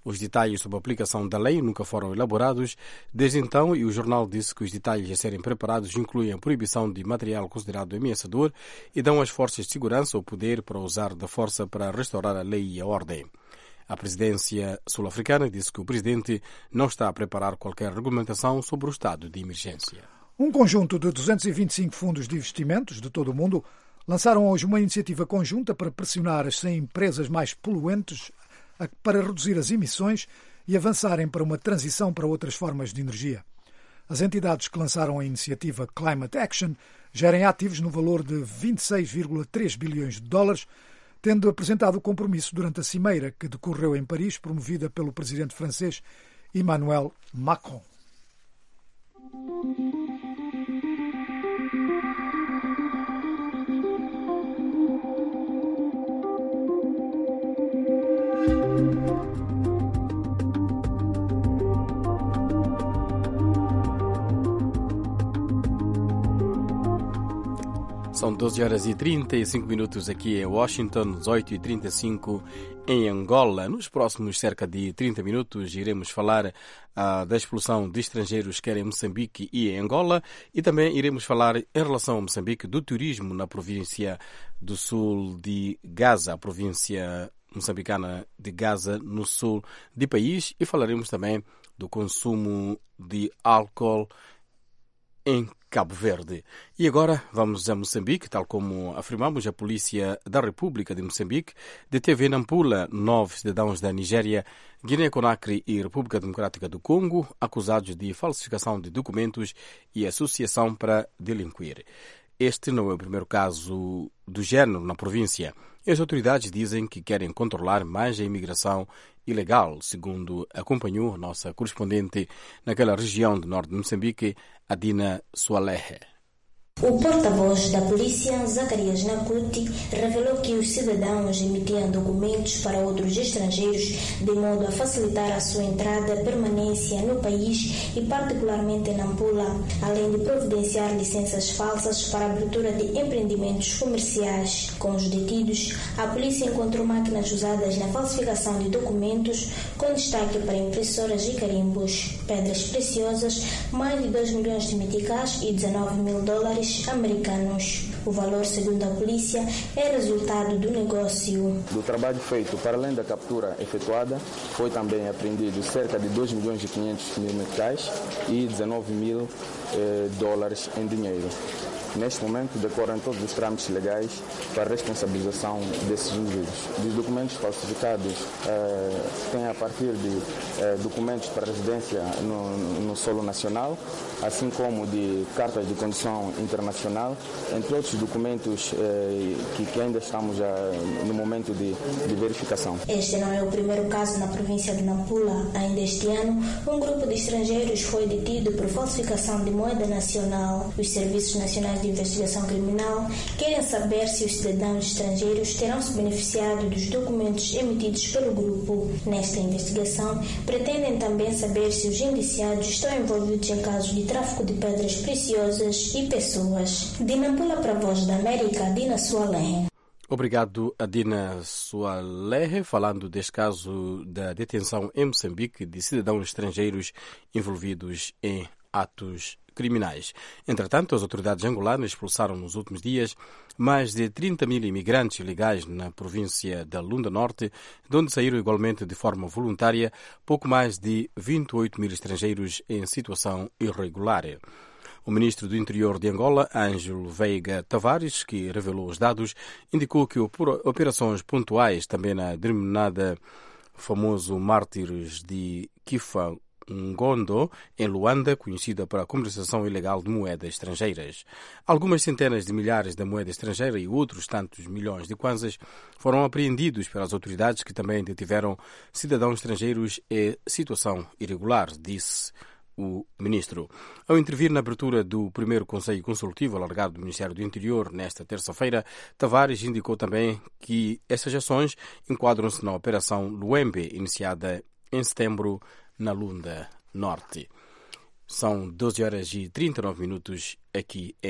Os detalhes sobre a aplicação da lei nunca foram elaborados desde então, e o jornal disse que os detalhes a serem preparados incluem a proibição de material considerado ameaçador e dão às forças de segurança o poder para usar da força para restaurar a lei e a ordem. A presidência sul-africana disse que o presidente não está a preparar qualquer regulamentação sobre o estado de emergência. Um conjunto de duzentos e vinte e cinco fundos de investimentos de todo o mundo lançaram hoje uma iniciativa conjunta para pressionar as cem empresas mais poluentes para reduzir as emissões e avançarem para uma transição para outras formas de energia. As entidades que lançaram a iniciativa Climate Action gerem ativos no valor de vinte e seis vírgula três bilhões de dólares, tendo apresentado o compromisso durante a cimeira que decorreu em Paris, promovida pelo presidente francês Emmanuel Macron. São doze horas e trinta e cinco minutos aqui em Washington, dezoito e trinta e cinco em Angola. Nos próximos cerca de trinta minutos iremos falar uh, da expulsão de estrangeiros quer em Moçambique e em Angola, e também iremos falar em relação a Moçambique do turismo na província do sul de Gaza, a província moçambicana de Gaza, no sul do país, e falaremos também do consumo de álcool em Cabo Verde. E agora vamos a Moçambique. Tal como afirmamos, a Polícia da República de Moçambique deteve em Nampula nove cidadãos da Nigéria, Guiné-Conakry e República Democrática do Congo, acusados de falsificação de documentos e associação para delinquir. Este não é o primeiro caso do género na província. As autoridades dizem que querem controlar mais a imigração ilegal, segundo acompanhou a nossa correspondente naquela região do norte de Moçambique, Adina Sualehe. O porta-voz da polícia, Zacarias Nakuti, revelou que os cidadãos emitiam documentos para outros estrangeiros de modo a facilitar a sua entrada e permanência no país e particularmente em Nampula, além de providenciar licenças falsas para a abertura de empreendimentos comerciais. Com os detidos, a polícia encontrou máquinas usadas na falsificação de documentos, com destaque para impressoras e carimbos, pedras preciosas, mais de dois milhões de meticais e dezenove mil dólares americanos. O valor, segundo a polícia, é resultado do negócio. Do trabalho feito, para além da captura efetuada, foi também apreendido cerca de dois milhões e quinhentos mil meticais e dezenove mil eh, dólares em dinheiro. Neste momento, decorrem todos os trâmites legais para a responsabilização desses indivíduos. Dos documentos falsificados, eh, tem a partir de eh, documentos para residência no, no solo nacional, assim como de cartas de condição internacional, entre outros documentos eh, que, que ainda estamos já no momento de, de verificação. Este não é o primeiro caso na província de Nampula. Ainda este ano, um grupo de estrangeiros foi detido por falsificação de moeda nacional. Os serviços nacionais de investigação criminal querem saber se os cidadãos estrangeiros terão se beneficiado dos documentos emitidos pelo grupo. Nesta investigação, pretendem também saber se os indiciados estão envolvidos em casos de tráfico de pedras preciosas e pessoas. De Nampula para a Voz da América, Dina Sualehe. Obrigado, Adina Sualehe, falando deste caso da detenção em Moçambique de cidadãos estrangeiros envolvidos em atos criminais. Entretanto, as autoridades angolanas expulsaram nos últimos dias mais de trinta mil imigrantes ilegais na província da Lunda Norte, de onde saíram igualmente de forma voluntária pouco mais de vinte e oito mil estrangeiros em situação irregular. O ministro do Interior de Angola, Ângelo Veiga Tavares, que revelou os dados, indicou que operações pontuais, também na denominada famoso Mártires de Kifa Ngondo, em Luanda, conhecida para a comercialização ilegal de moedas estrangeiras. Algumas centenas de milhares de moeda estrangeira e outros tantos milhões de kwanzas foram apreendidos pelas autoridades, que também detiveram cidadãos estrangeiros em situação irregular, disse o ministro. Ao intervir na abertura do primeiro Conselho Consultivo alargado do Ministério do Interior nesta terça-feira, Tavares indicou também que essas ações enquadram-se na Operação Luembe, iniciada em setembro na Lunda Norte. São doze horas e trinta e nove minutos aqui em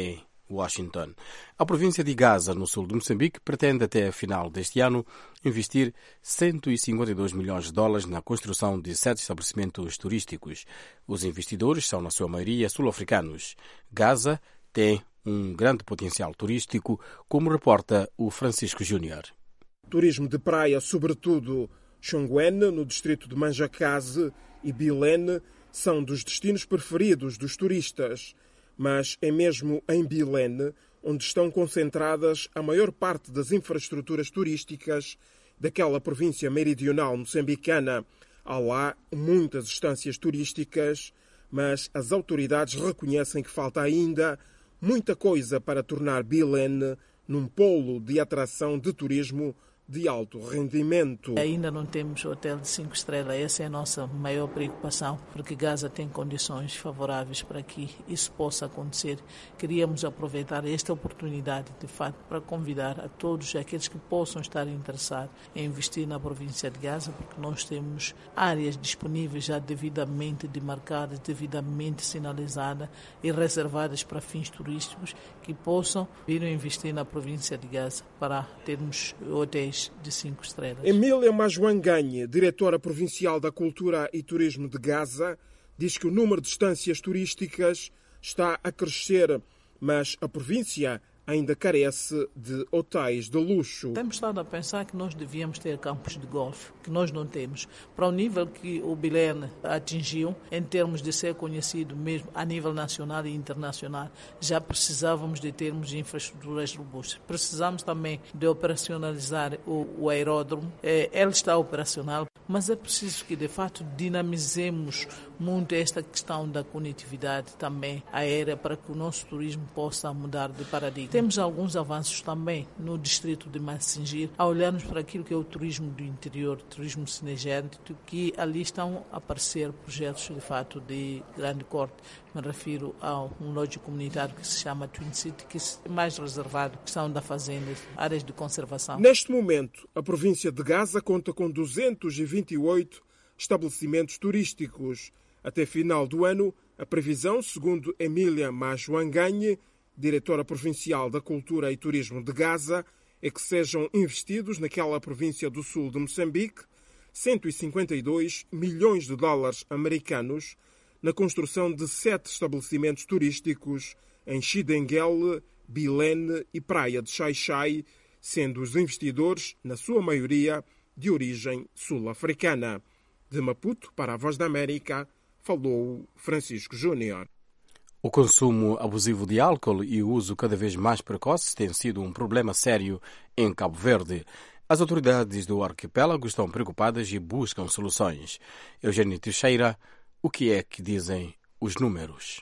Washington. A província de Gaza, no sul de Moçambique, pretende até a final deste ano investir cento e cinquenta e dois milhões de dólares na construção de sete estabelecimentos turísticos. Os investidores são, na sua maioria, sul-africanos. Gaza tem um grande potencial turístico, como reporta o Francisco Júnior. Turismo de praia, sobretudo Xonguene, no distrito de Manjacaze, e Bilene, são dos destinos preferidos dos turistas. Mas é mesmo em Bilene onde estão concentradas a maior parte das infraestruturas turísticas daquela província meridional moçambicana. Há lá muitas estâncias turísticas, mas as autoridades reconhecem que falta ainda muita coisa para tornar Bilene num polo de atração de turismo de alto rendimento. Ainda não temos hotel de cinco estrelas, essa é a nossa maior preocupação, porque Gaza tem condições favoráveis para que isso possa acontecer. Queríamos aproveitar esta oportunidade, de fato, para convidar a todos aqueles que possam estar interessados em investir na província de Gaza, porque nós temos áreas disponíveis já devidamente demarcadas, devidamente sinalizadas e reservadas para fins turísticos que possam vir a investir na província de Gaza para termos hotéis de cinco estrelas. Emília Majuanganhe, diretora provincial da Cultura e Turismo de Gaza, diz que o número de estâncias turísticas está a crescer, mas a província ainda carece de hotéis de luxo. Temos estado a pensar que nós devíamos ter campos de golfe, que nós não temos. Para o nível que o Bilene atingiu, em termos de ser conhecido mesmo a nível nacional e internacional, já precisávamos de termos infraestruturas robustas. Precisamos também de operacionalizar o, o aeródromo. É, ele está operacional, mas é preciso que, de fato, dinamizemos muito esta questão da conectividade também aérea para que o nosso turismo possa mudar de paradigma. Temos alguns avanços também no distrito de Massingir, a olharmos para aquilo que é o turismo do interior, turismo cinegético, que ali estão a aparecer projetos de fato de grande corte. Me refiro a um lodge comunitário que se chama Twin City, que é mais reservado, questão da fazenda, áreas de conservação. Neste momento, a província de Gaza conta com duzentos e vinte e oito estabelecimentos turísticos. Até final do ano, a previsão, segundo Emília Majuanganhe, diretora provincial da Cultura e Turismo de Gaza, é que sejam investidos naquela província do sul de Moçambique cento e cinquenta e dois milhões de dólares americanos na construção de sete estabelecimentos turísticos em Chidenguele, Bilene e Praia de Xai-Xai, sendo os investidores, na sua maioria, de origem sul-africana. De Maputo, para a Voz da América, falou Francisco Júnior. O consumo abusivo de álcool e o uso cada vez mais precoce tem sido um problema sério em Cabo Verde. As autoridades do arquipélago estão preocupadas e buscam soluções. Eugênio Teixeira, o que é que dizem os números?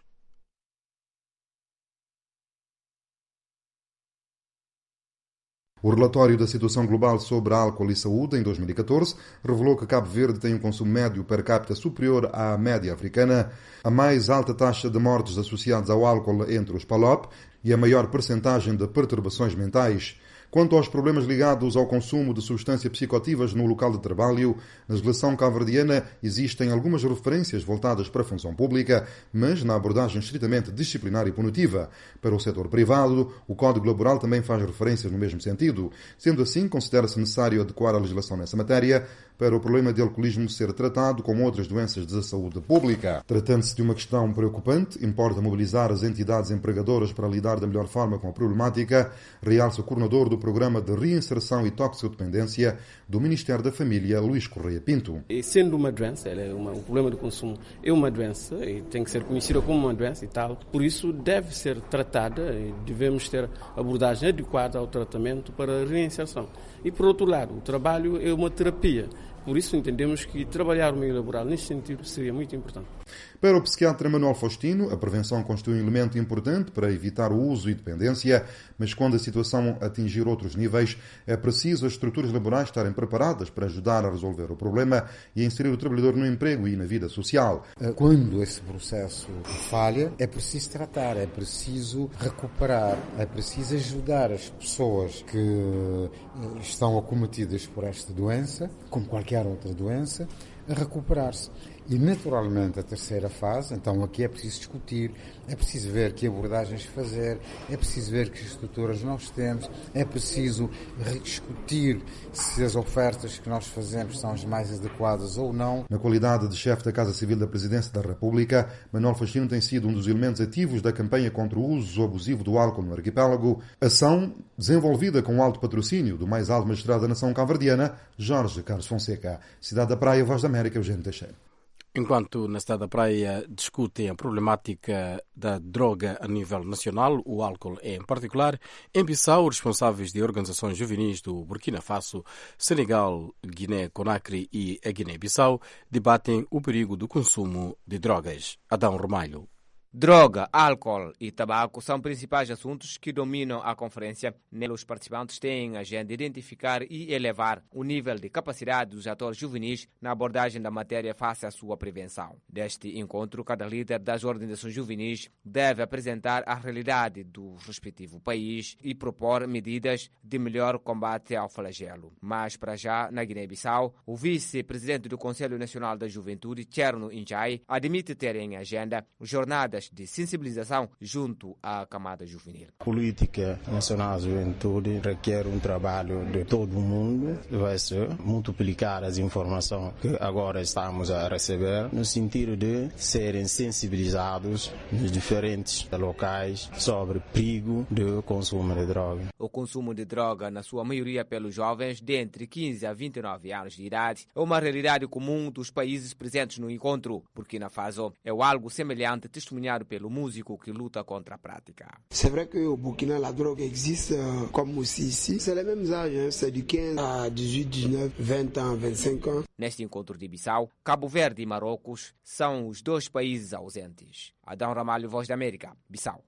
O relatório da situação global sobre álcool e saúde, em dois mil e catorze, revelou que Cabo Verde tem um consumo médio per capita superior à média africana, a mais alta taxa de mortes associadas ao álcool entre os P A L O P e a maior percentagem de perturbações mentais. Quanto aos problemas ligados ao consumo de substâncias psicoativas no local de trabalho, na legislação cabo-verdiana existem algumas referências voltadas para a função pública, mas na abordagem estritamente disciplinar e punitiva. Para o setor privado, o Código Laboral também faz referências no mesmo sentido. Sendo assim, considera-se necessário adequar a legislação nessa matéria para o problema de alcoolismo ser tratado como outras doenças de saúde pública. Tratando-se de uma questão preocupante, importa mobilizar as entidades empregadoras para lidar da melhor forma com a problemática, realça o coordenador do Programa de Reinserção e Toxicodependência do Ministério da Família, Luís Correia Pinto. E sendo uma doença, ela é uma, o problema do consumo é uma doença e tem que ser conhecida como uma doença e tal, por isso deve ser tratada e devemos ter abordagem adequada ao tratamento para a reinserção. E por outro lado, o trabalho é uma terapia. Por isso entendemos que trabalhar o meio laboral neste sentido seria muito importante. Para o psiquiatra Manuel Faustino, a prevenção constitui um elemento importante para evitar o uso e dependência, mas quando a situação atingir outros níveis, é preciso as estruturas laborais estarem preparadas para ajudar a resolver o problema e a inserir o trabalhador no emprego e na vida social. Quando esse processo falha, é preciso tratar, é preciso recuperar, é preciso ajudar as pessoas que estão acometidas por esta doença, como qualquer outra doença, a recuperar-se. E, naturalmente, a terceira fase, então aqui é preciso discutir, é preciso ver que abordagens fazer, é preciso ver que estruturas nós temos, é preciso rediscutir se as ofertas que nós fazemos são as mais adequadas ou não. Na qualidade de chefe da Casa Civil da Presidência da República, Manuel Faxino tem sido um dos elementos ativos da campanha contra o uso abusivo do álcool no arquipélago, ação desenvolvida com o alto patrocínio do mais alto magistrado da nação cabo-verdiana, Jorge Carlos Fonseca. Cidade da Praia, Voz da América, Eugênio Teixeira. Enquanto na Cidade da Praia discutem a problemática da droga a nível nacional, o álcool em particular, em Bissau, os responsáveis de organizações juvenis do Burkina Faso, Senegal, Guiné-Conakry e a Guiné-Bissau debatem o perigo do consumo de drogas. Adão Romalho. Droga, álcool e tabaco são principais assuntos que dominam a conferência. Nela, os participantes têm a agenda de identificar e elevar o nível de capacidade dos atores juvenis na abordagem da matéria face à sua prevenção. Deste encontro, cada líder das organizações juvenis deve apresentar a realidade do respectivo país e propor medidas de melhor combate ao flagelo. Mas, para já, na Guiné-Bissau, o vice-presidente do Conselho Nacional da Juventude, Cherno Injai, admite ter em agenda jornadas de sensibilização junto à camada juvenil. A política nacional de juventude requer um trabalho de todo o mundo, vai ser multiplicar as informações que agora estamos a receber, no sentido de serem sensibilizados nos diferentes locais sobre o perigo do consumo de droga. O consumo de droga, na sua maioria pelos jovens de entre quinze a vinte e nove anos de idade, é uma realidade comum dos países presentes no encontro. Burkina Faso é algo semelhante testemunhado pelo músico que luta contra a prática. C'est vrai que au Burkina la drogue existe comme aussi ici. C'est les mêmes âges, c'est de quinze à dix-huit, dix-neuf, vingt ans, vingt-cinq ans. Neste encontro de Bissau, Cabo Verde e Marrocos são os dois países ausentes. Adão Ramalho, Voz da América, Bissau.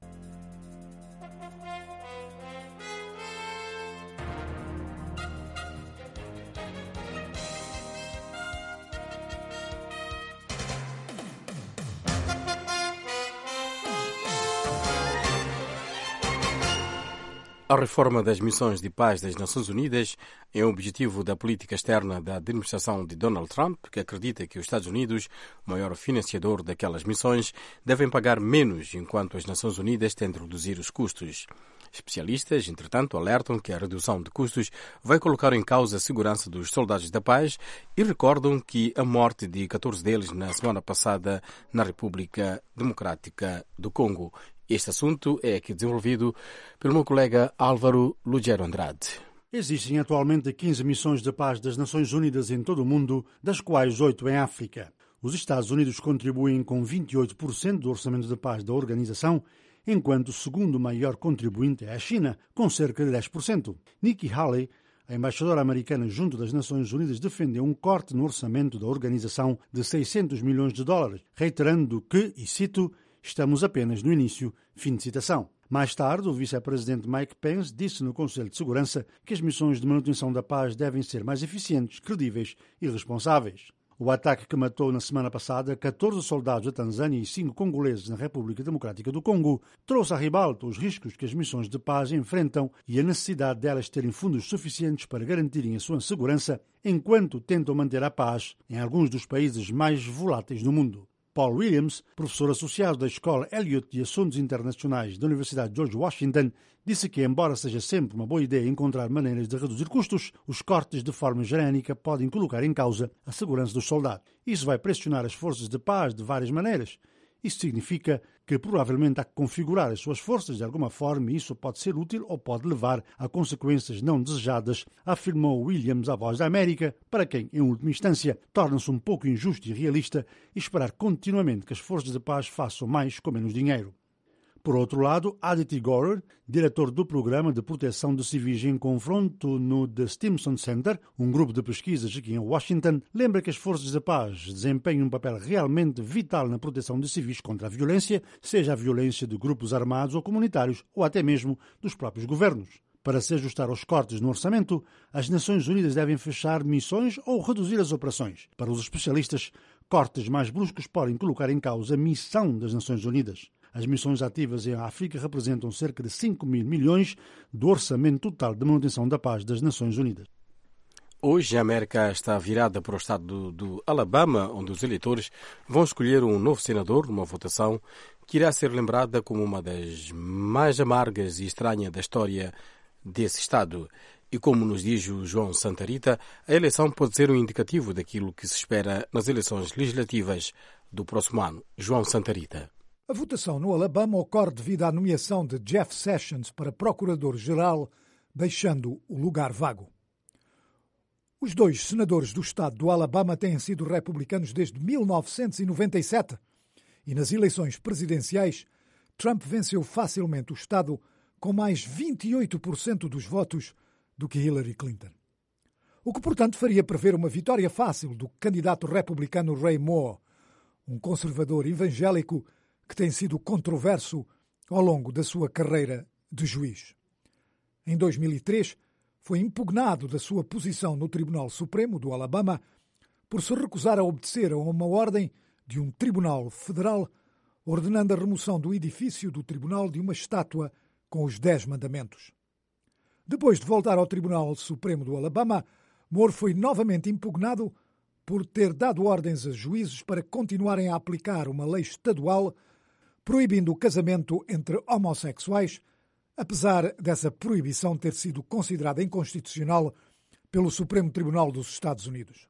A reforma das missões de paz das Nações Unidas é um objetivo da política externa da administração de Donald Trump, que acredita que os Estados Unidos, o maior financiador daquelas missões, devem pagar menos, enquanto as Nações Unidas têm de reduzir os custos. Especialistas, entretanto, alertam que a redução de custos vai colocar em causa a segurança dos soldados da paz e recordam que a morte de catorze deles na semana passada na República Democrática do Congo. Este assunto é aqui desenvolvido pelo meu colega Álvaro Lugero Andrade. Existem atualmente quinze missões de paz das Nações Unidas em todo o mundo, das quais oito em África. Os Estados Unidos contribuem com vinte e oito por cento do orçamento de paz da organização, enquanto o segundo maior contribuinte é a China, com cerca de dez por cento. Nikki Haley, a embaixadora americana junto das Nações Unidas, defendeu um corte no orçamento da organização de seiscentos milhões de dólares, reiterando que, e cito, estamos apenas no início, fim de citação. Mais tarde, o vice-presidente Mike Pence disse no Conselho de Segurança que as missões de manutenção da paz devem ser mais eficientes, credíveis e responsáveis. O ataque que matou na semana passada catorze soldados da Tanzânia e cinco congoleses na República Democrática do Congo trouxe à ribalta os riscos que as missões de paz enfrentam e a necessidade delas terem fundos suficientes para garantirem a sua segurança enquanto tentam manter a paz em alguns dos países mais voláteis do mundo. Paul Williams, professor associado da Escola Elliott de Assuntos Internacionais da Universidade George Washington, disse que, embora seja sempre uma boa ideia encontrar maneiras de reduzir custos, os cortes de forma gerânica podem colocar em causa a segurança dos soldados. Isso vai pressionar as forças de paz de várias maneiras. Isso significa que provavelmente há que configurar as suas forças de alguma forma e isso pode ser útil ou pode levar a consequências não desejadas, afirmou Williams à Voz da América, para quem, em última instância, torna-se um pouco injusto e realista esperar continuamente que as forças de paz façam mais com menos dinheiro. Por outro lado, Aditi Gorer, diretor do Programa de Proteção de Civis em Confronto no The Stimson Center, um grupo de pesquisas aqui em Washington, lembra que as forças de paz desempenham um papel realmente vital na proteção de civis contra a violência, seja a violência de grupos armados ou comunitários, ou até mesmo dos próprios governos. Para se ajustar aos cortes no orçamento, as Nações Unidas devem fechar missões ou reduzir as operações. Para os especialistas, cortes mais bruscos podem colocar em causa a missão das Nações Unidas. As missões ativas em África representam cerca de cinco mil milhões do orçamento total de manutenção da paz das Nações Unidas. Hoje a América está virada para o estado do, do Alabama, onde os eleitores vão escolher um novo senador numa votação que irá ser lembrada como uma das mais amargas e estranhas da história desse estado. E como nos diz o João Santarita, a eleição pode ser um indicativo daquilo que se espera nas eleições legislativas do próximo ano. João Santarita. A votação no Alabama ocorre devido à nomeação de Jeff Sessions para procurador-geral, deixando o lugar vago. Os dois senadores do estado do Alabama têm sido republicanos desde mil novecentos e noventa e sete e nas eleições presidenciais Trump venceu facilmente o estado com mais vinte e oito por cento dos votos do que Hillary Clinton. O que, portanto, faria prever uma vitória fácil do candidato republicano Ray Moore, um conservador evangélico que tem sido controverso ao longo da sua carreira de juiz. Em dois mil e três, foi impugnado da sua posição no Tribunal Supremo do Alabama por se recusar a obedecer a uma ordem de um tribunal federal ordenando a remoção do edifício do tribunal de uma estátua com os Dez Mandamentos. Depois de voltar ao Tribunal Supremo do Alabama, Moore foi novamente impugnado por ter dado ordens a juízes para continuarem a aplicar uma lei estadual proibindo o casamento entre homossexuais, apesar dessa proibição ter sido considerada inconstitucional pelo Supremo Tribunal dos Estados Unidos.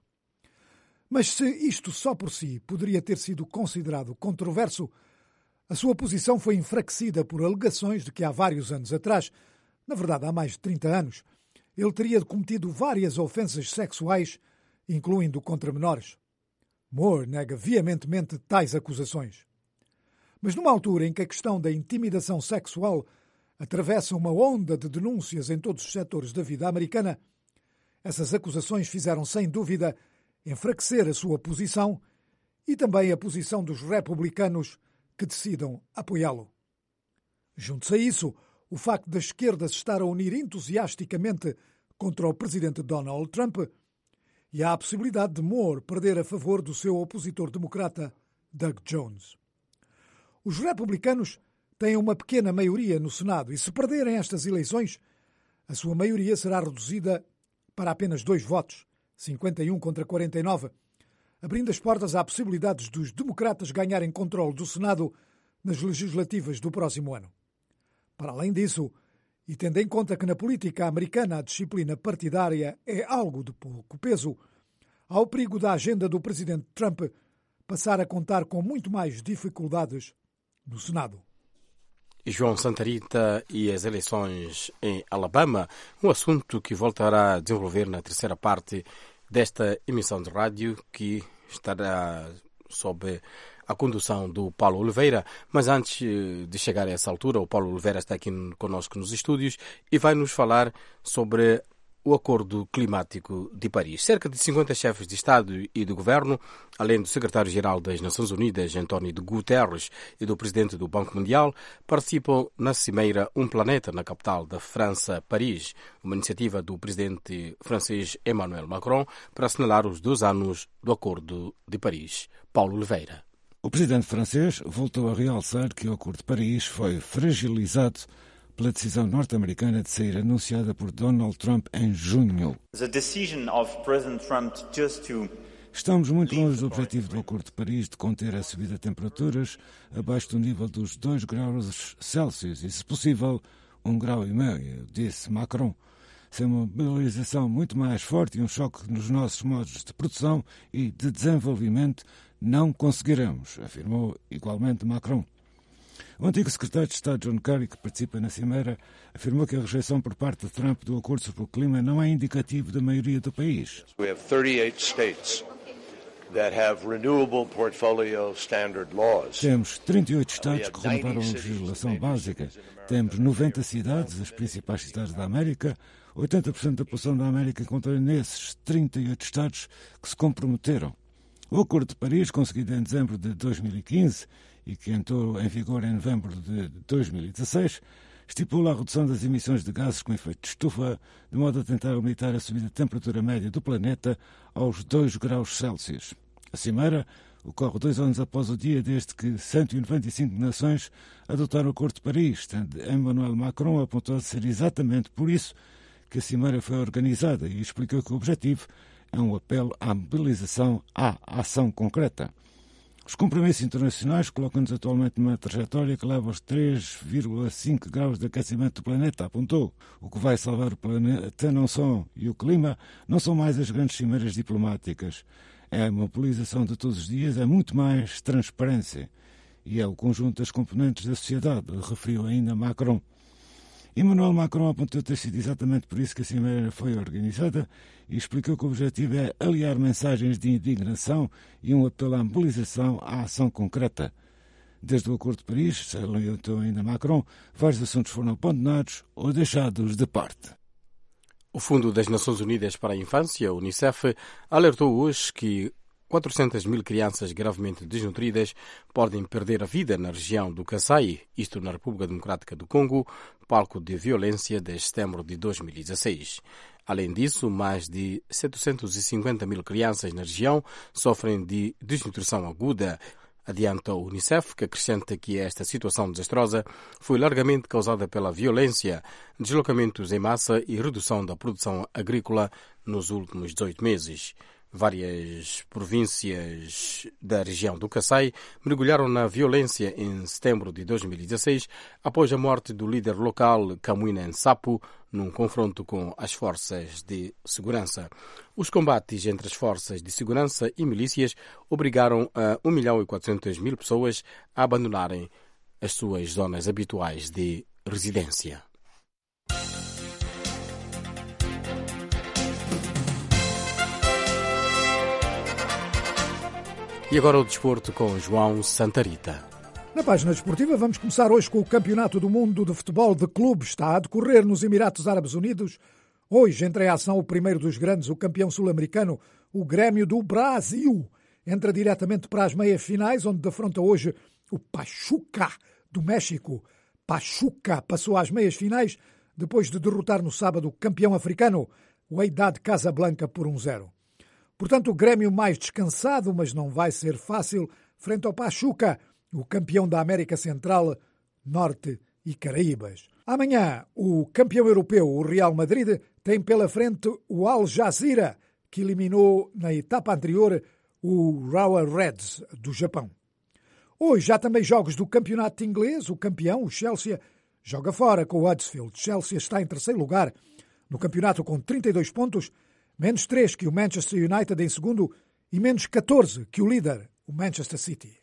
Mas se isto só por si poderia ter sido considerado controverso, a sua posição foi enfraquecida por alegações de que há vários anos atrás, na verdade há mais de trinta anos, ele teria cometido várias ofensas sexuais, incluindo contra menores. Moore nega veementemente tais acusações. Mas numa altura em que a questão da intimidação sexual atravessa uma onda de denúncias em todos os setores da vida americana, essas acusações fizeram sem dúvida enfraquecer a sua posição e também a posição dos republicanos que decidam apoiá-lo. Junto-se a isso, o facto da esquerda se estar a unir entusiasticamente contra o presidente Donald Trump e há a possibilidade de Moore perder a favor do seu opositor democrata Doug Jones. Os republicanos têm uma pequena maioria no Senado e, se perderem estas eleições, a sua maioria será reduzida para apenas dois votos, cinquenta e um contra quarenta e nove, abrindo as portas à possibilidade dos democratas ganharem controle do Senado nas legislativas do próximo ano. Para além disso, e tendo em conta que na política americana a disciplina partidária é algo de pouco peso, há o perigo da agenda do presidente Trump passar a contar com muito mais dificuldades no Senado. João Santarita e as eleições em Alabama, um assunto que voltará a desenvolver na terceira parte desta emissão de rádio, que estará sob a condução do Paulo Oliveira. Mas antes de chegar a essa altura, o Paulo Oliveira está aqui conosco nos estúdios e vai nos falar sobre o Acordo Climático de Paris. Cerca de cinquenta chefes de Estado e de Governo, além do secretário-geral das Nações Unidas, António Guterres, e do presidente do Banco Mundial, participam na cimeira Um Planeta, na capital da França, Paris, uma iniciativa do presidente francês Emmanuel Macron para assinalar os dois anos do Acordo de Paris. Paulo Oliveira. O presidente francês voltou a realçar que o Acordo de Paris foi fragilizado pela decisão norte-americana de sair anunciada por Donald Trump em junho. Estamos muito longe do objetivo do Acordo de Paris de conter a subida de temperaturas abaixo do nível dos dois graus Celsius e, se possível, um grau e meio, disse Macron. Sem uma mobilização muito mais forte e um choque nos nossos modos de produção e de desenvolvimento, não conseguiremos, afirmou igualmente Macron. O antigo secretário de Estado John Kerry, que participa na cimeira, afirmou que a rejeição por parte de Trump do Acordo sobre o Clima não é indicativo da maioria do país. We have thirty-eight states that have renewable portfolio standard laws. Temos trinta e oito estados que renovaram a legislação básica. Temos noventa cidades, as principais cidades da América. oitenta por cento da população da América encontra nesses trinta e oito estados que se comprometeram. O Acordo de Paris, conseguido em dezembro de dois mil e quinze e que entrou em vigor em novembro de dois mil e dezasseis, estipula a redução das emissões de gases com efeito de estufa, de modo a tentar limitar a subida de temperatura média do planeta aos dois graus Celsius. A cimeira ocorre dois anos após o dia desde que cento e noventa e cinco nações adotaram o Acordo de Paris, tendo Emmanuel Macron apontado ser exatamente por isso que a cimeira foi organizada e explicou que o objetivo é um apelo à mobilização à ação concreta. Os compromissos internacionais colocam-nos atualmente numa trajetória que leva aos três vírgula cinco graus de aquecimento do planeta, apontou. O que vai salvar o planeta não são, e o clima, não são mais as grandes cimeiras diplomáticas. É a mobilização de todos os dias, é muito mais transparência. E é o conjunto das componentes da sociedade, referiu ainda Macron. Emmanuel Macron apontou ter sido exatamente por isso que a cimeira foi organizada e explicou que o objetivo é aliar mensagens de indignação e um apelo à mobilização à ação concreta. Desde o Acordo de Paris, salientou ainda Macron, vários assuntos foram abandonados ou deixados de parte. O Fundo das Nações Unidas para a Infância, o Unicef, alertou hoje que quatrocentas mil crianças gravemente desnutridas podem perder a vida na região do Kasaï, isto na República Democrática do Congo, palco de violência desde setembro de dois mil e dezesseis. Além disso, mais de setecentas e cinquenta mil crianças na região sofrem de desnutrição aguda. Adianta o Unicef, que acrescenta que esta situação desastrosa foi largamente causada pela violência, deslocamentos em massa e redução da produção agrícola nos últimos dezoito meses. Várias províncias da região do Kasaï mergulharam na violência em setembro de dois mil e dezesseis, após a morte do líder local Kamwina Nsapu, num confronto com as forças de segurança. Os combates entre as forças de segurança e milícias obrigaram a um milhão e quatrocentas mil pessoas a abandonarem as suas zonas habituais de residência. E agora o desporto com João Santarita. Na página desportiva vamos começar hoje com o Campeonato do Mundo de Futebol de Clubes. Está a decorrer nos Emirados Árabes Unidos. Hoje entra em ação o primeiro dos grandes, o campeão sul-americano, o Grêmio do Brasil. Entra diretamente para as meias-finais, onde defronta hoje o Pachuca do México. Pachuca passou às meias-finais depois de derrotar no sábado o campeão africano, o Wydad Casablanca, por um zero. Portanto, o Grêmio mais descansado, mas não vai ser fácil, frente ao Pachuca, o campeão da América Central, Norte e Caraíbas. Amanhã, o campeão europeu, o Real Madrid, tem pela frente o Al Jazeera, que eliminou na etapa anterior o Urawa Reds do Japão. Hoje há também jogos do campeonato inglês. O campeão, o Chelsea, joga fora com o Huddersfield. Chelsea está em terceiro lugar no campeonato com trinta e dois pontos, menos três que o Manchester United em segundo e menos catorze que o líder, o Manchester City.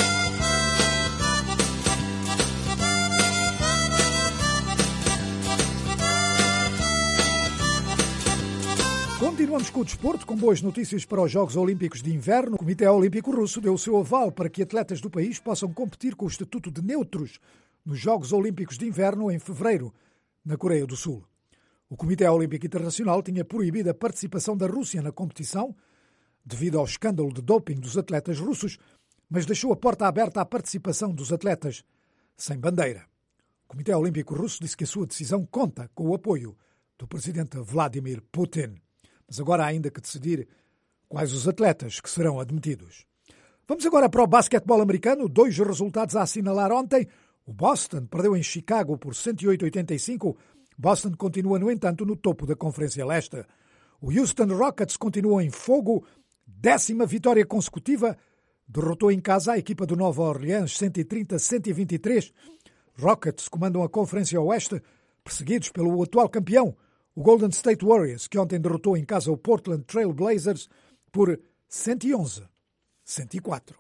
Continuamos com o desporto, com boas notícias para os Jogos Olímpicos de Inverno. O Comitê Olímpico Russo deu o seu aval para que atletas do país possam competir com o estatuto de neutros nos Jogos Olímpicos de Inverno em fevereiro, na Coreia do Sul. O Comitê Olímpico Internacional tinha proibido a participação da Rússia na competição, devido ao escândalo de doping dos atletas russos, mas deixou a porta aberta à participação dos atletas sem bandeira. O Comitê Olímpico Russo disse que a sua decisão conta com o apoio do presidente Vladimir Putin. Mas agora há ainda que decidir quais os atletas que serão admitidos. Vamos agora para o basquetebol americano. Dois resultados a assinalar ontem. O Boston perdeu em Chicago por cento e oito a oitenta e cinco. Boston continua, no entanto, no topo da Conferência Leste. O Houston Rockets continua em fogo. Décima vitória consecutiva. Derrotou em casa a equipa do Nova Orleans cento e trinta a cento e vinte e três. Rockets comandam a Conferência Oeste, perseguidos pelo atual campeão, o Golden State Warriors, que ontem derrotou em casa o Portland Trail Blazers por cento e onze a cento e quatro.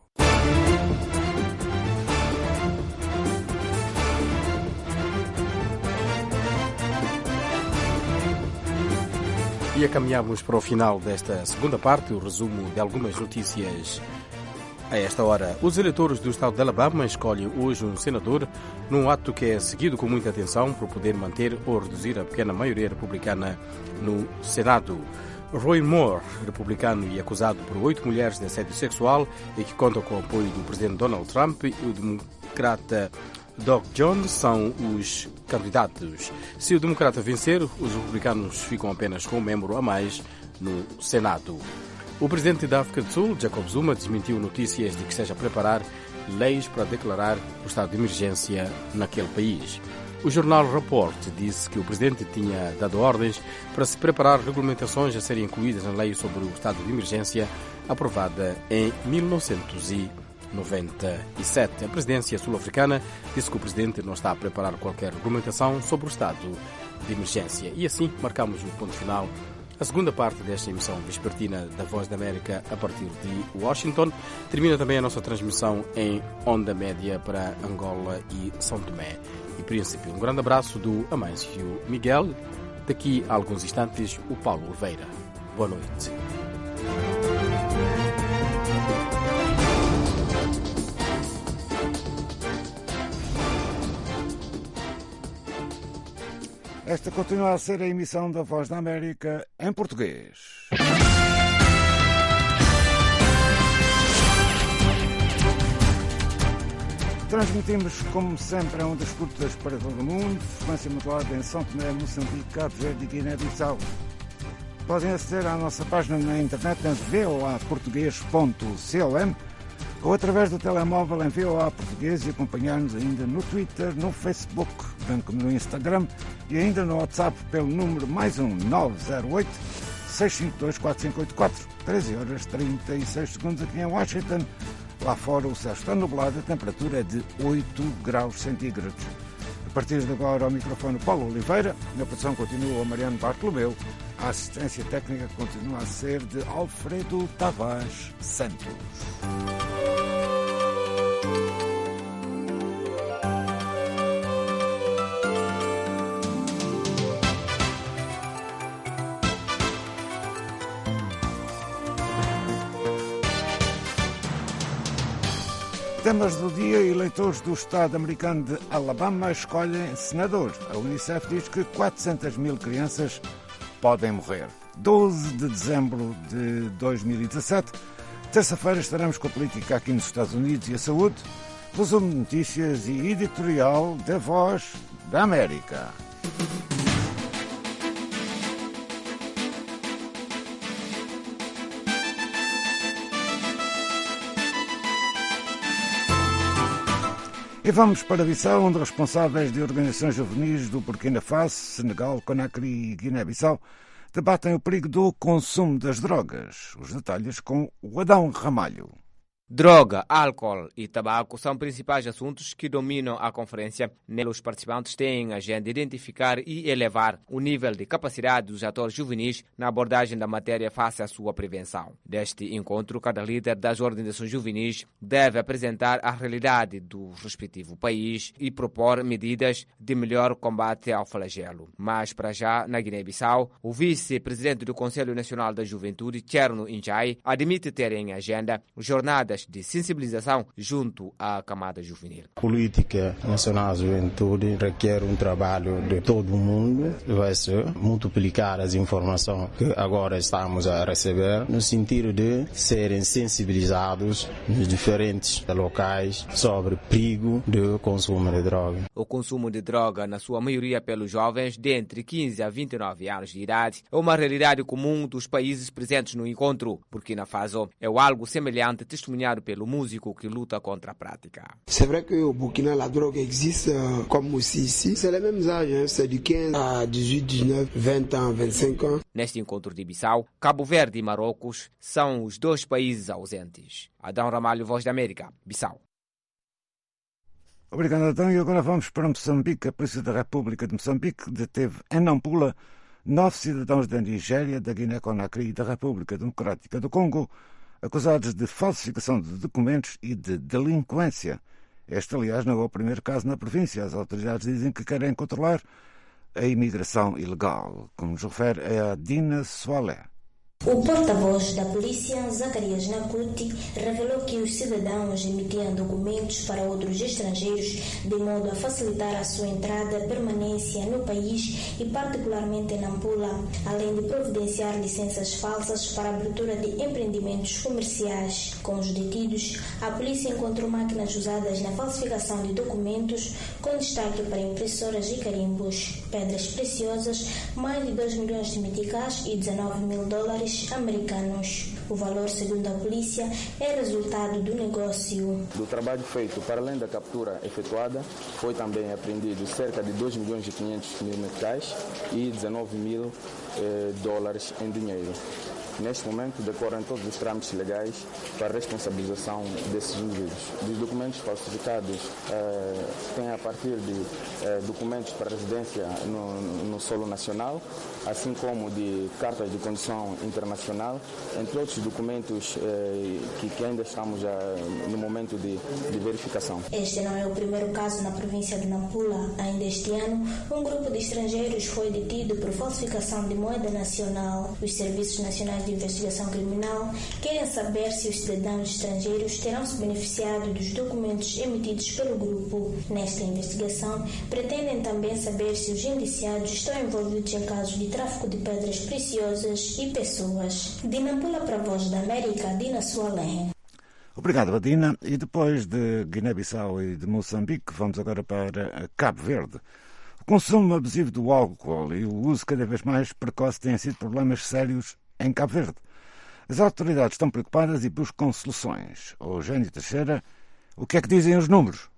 E caminhamos para o final desta segunda parte, o resumo de algumas notícias. A esta hora, os eleitores do estado de Alabama escolhem hoje um senador num ato que é seguido com muita atenção por poder manter ou reduzir a pequena maioria republicana no Senado. Roy Moore, republicano e acusado por oito mulheres de assédio sexual e que conta com o apoio do presidente Donald Trump, e o democrata Doug Jones são os candidatos. Se o democrata vencer, os republicanos ficam apenas com um membro a mais no Senado. O presidente da África do Sul, Jacob Zuma, desmentiu notícias de que esteja a preparar leis para declarar o estado de emergência naquele país. O jornal Rapport disse que o presidente tinha dado ordens para se preparar regulamentações a serem incluídas na lei sobre o estado de emergência aprovada em mil novecentos e noventa e sete. A presidência sul-africana disse que o presidente não está a preparar qualquer regulamentação sobre o estado de emergência. E assim marcamos o ponto final. A segunda parte desta emissão vespertina da Voz da América a partir de Washington. Termina também a nossa transmissão em onda média para Angola e São Tomé e Príncipe. Um grande abraço do Amâncio Miguel. Daqui a alguns instantes, o Paulo Oliveira. Boa noite. Esta continua a ser a emissão da Voz da América em português. Transmitimos, como sempre, a ondas curtas para todo o mundo, frequência modulada em São Tomé, Moçambique, Cabo Verde e Guiné-Bissau. Podem aceder à nossa página na internet em v o a português ponto com ou através do telemóvel em V O A Português e acompanhar-nos ainda no Twitter, no Facebook, bem como no Instagram e ainda no WhatsApp pelo número mais um nove zero oito, seis cinco dois, quatro cinco oito quatro, treze horas e trinta e seis segundos aqui em Washington. Lá fora o céu está nublado, a temperatura é de oito graus centígrados. A partir de agora ao microfone Paulo Oliveira, na produção continua o Mariano Bartolomeu, a assistência técnica continua a ser de Alfredo Tavares Santos. Temas do dia: eleitores do estado americano de Alabama escolhem senador. A Unicef diz que quatrocentas mil crianças podem morrer. doze de dezembro de dois mil e dezassete, terça-feira, estaremos com a política aqui nos Estados Unidos e a saúde, resumo de notícias e editorial da Voz da América. E vamos para Bissau, onde responsáveis de organizações juvenis do Burkina Faso, Senegal, Conakry e Guiné-Bissau debatem o perigo do consumo das drogas. Os detalhes com o Adão Ramalho. Droga, álcool e tabaco são principais assuntos que dominam a conferência. Nela, os participantes têm a agenda de identificar e elevar o nível de capacidade dos atores juvenis na abordagem da matéria face à sua prevenção. Deste encontro, cada líder das organizações juvenis deve apresentar a realidade do respectivo país e propor medidas de melhor combate ao flagelo. Mas, para já, na Guiné-Bissau, o vice-presidente do Conselho Nacional da Juventude, Tcherno Injai, admite ter em agenda jornadas de sensibilização junto à camada juvenil. A política nacional de juventude requer um trabalho de todo o mundo, vai se multiplicar as informações que agora estamos a receber, no sentido de serem sensibilizados nos diferentes locais sobre o perigo do consumo de droga. O consumo de droga, na sua maioria pelos jovens de entre quinze a vinte e nove anos de idade, é uma realidade comum dos países presentes no encontro. Burkina Faso é algo semelhante testemunhado pelo músico que luta contra a prática. C'est vrai que au Burkina la drogue existe euh, comme aussi ici. C'est les mêmes âges, hein? C'est du quinze à dix-huit, dix-neuf, vingt ans, vingt-cinq ans. Neste encontro de Bissau, Cabo Verde e Marrocos são os dois países ausentes. Adão Ramalho, Voz da América, Bissau. Obrigado, Adão. E agora vamos para Moçambique. A Polícia da República de Moçambique deteve em Nampula nove cidadãos da Nigéria, da Guiné-Conakry e da República Democrática do Congo, acusados de falsificação de documentos e de delinquência. Este, aliás, não é o primeiro caso na província. As autoridades dizem que querem controlar a imigração ilegal, como nos refere a Dina Soalé. O porta-voz da polícia, Zacarias Nakuti, revelou que os cidadãos emitiam documentos para outros estrangeiros de modo a facilitar a sua entrada e permanência no país e particularmente em Nampula, além de providenciar licenças falsas para a abertura de empreendimentos comerciais. Com os detidos, a polícia encontrou máquinas usadas na falsificação de documentos, com destaque para impressoras e carimbos, pedras preciosas, mais de dois milhões de meticais e dezenove mil dólares dólares americanos. O valor, segundo a polícia, é resultado do negócio. Do trabalho feito, para além da captura efetuada, foi também apreendido cerca de dois milhões e quinhentos mil meticais e dezenove mil eh, dólares em dinheiro. Neste momento, decorrem todos os trâmites legais para a responsabilização desses indivíduos. Dos documentos falsificados, eh, tem a partir de eh, documentos para residência no, no solo nacional, assim como de cartas de condução internacional, entre outros documentos eh, que, que ainda estamos já no momento de, de verificação. Este não é o primeiro caso na província de Nampula. Ainda este ano, um grupo de estrangeiros foi detido por falsificação de moeda nacional. Os serviços nacionais de investigação criminal querem saber se os cidadãos estrangeiros terão se beneficiado dos documentos emitidos pelo grupo. Nesta investigação, pretendem também saber se os indiciados estão envolvidos em casos de tráfico de pedras preciosas e pessoas. De Nampula para a Voz da América, Dina Sualém. Obrigado, Adina. E depois de Guiné-Bissau e de Moçambique, vamos agora para Cabo Verde. O consumo abusivo do álcool e o uso cada vez mais precoce têm sido problemas sérios em Cabo Verde. As autoridades estão preocupadas e buscam soluções. Eugênio Teixeira, o que é que dizem os números?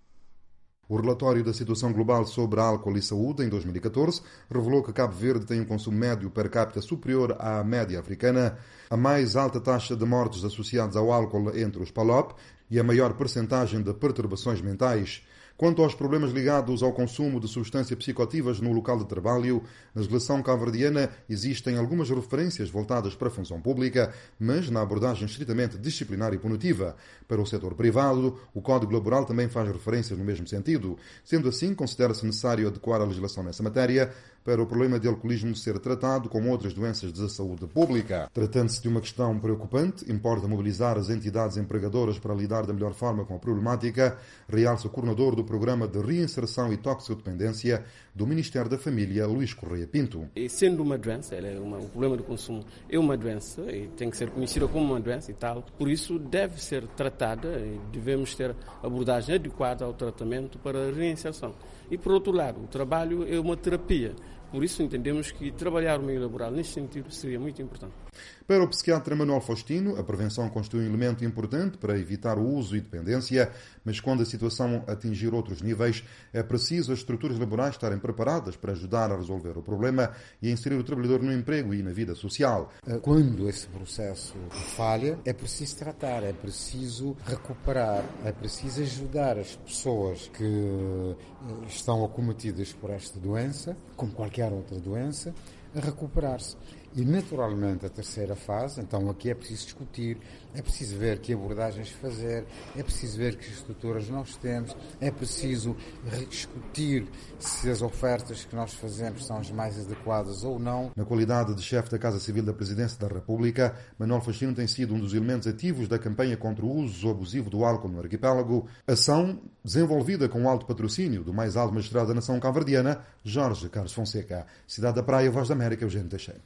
O relatório da situação global sobre álcool e saúde, em dois mil e catorze, revelou que Cabo Verde tem um consumo médio per capita superior à média africana, a mais alta taxa de mortes associadas ao álcool entre os P A L O P e a maior percentagem de perturbações mentais. Quanto aos problemas ligados ao consumo de substâncias psicoativas no local de trabalho, na legislação cabo-verdiana existem algumas referências voltadas para a função pública, mas na abordagem estritamente disciplinar e punitiva. Para o setor privado, o Código Laboral também faz referências no mesmo sentido. Sendo assim, considera-se necessário adequar a legislação nessa matéria para o problema de alcoolismo ser tratado como outras doenças de saúde pública. Tratando-se de uma questão preocupante, importa mobilizar as entidades empregadoras para lidar da melhor forma com a problemática, realça o coordenador do Programa de Reinserção e Toxicodependência do Ministério da Família, Luís Correia Pinto. E sendo uma doença, ela é uma, o problema do consumo é uma doença e tem que ser conhecida como uma doença e tal, por isso deve ser tratada e devemos ter abordagem adequada ao tratamento para a reinserção. E por outro lado, o trabalho é uma terapia. Por isso entendemos que trabalhar o meio laboral neste sentido seria muito importante. Para o psiquiatra Manuel Faustino, a prevenção constitui um elemento importante para evitar o uso e dependência, mas quando a situação atingir outros níveis, é preciso as estruturas laborais estarem preparadas para ajudar a resolver o problema e a inserir o trabalhador no emprego e na vida social. Quando esse processo falha, é preciso tratar, é preciso recuperar, é preciso ajudar as pessoas que estão acometidas por esta doença, como qualquer outra doença, a recuperar-se. E, naturalmente, a terceira fase, então aqui é preciso discutir, é preciso ver que abordagens fazer, é preciso ver que estruturas nós temos, é preciso discutir se as ofertas que nós fazemos são as mais adequadas ou não. Na qualidade de chefe da Casa Civil da Presidência da República, Manuel Faustino tem sido um dos elementos ativos da campanha contra o uso abusivo do álcool no arquipélago, ação desenvolvida com o alto patrocínio do mais alto magistrado da nação cabo-verdiana, Jorge Carlos Fonseca. Cidade da Praia, Voz da América, Eugênio Teixeira.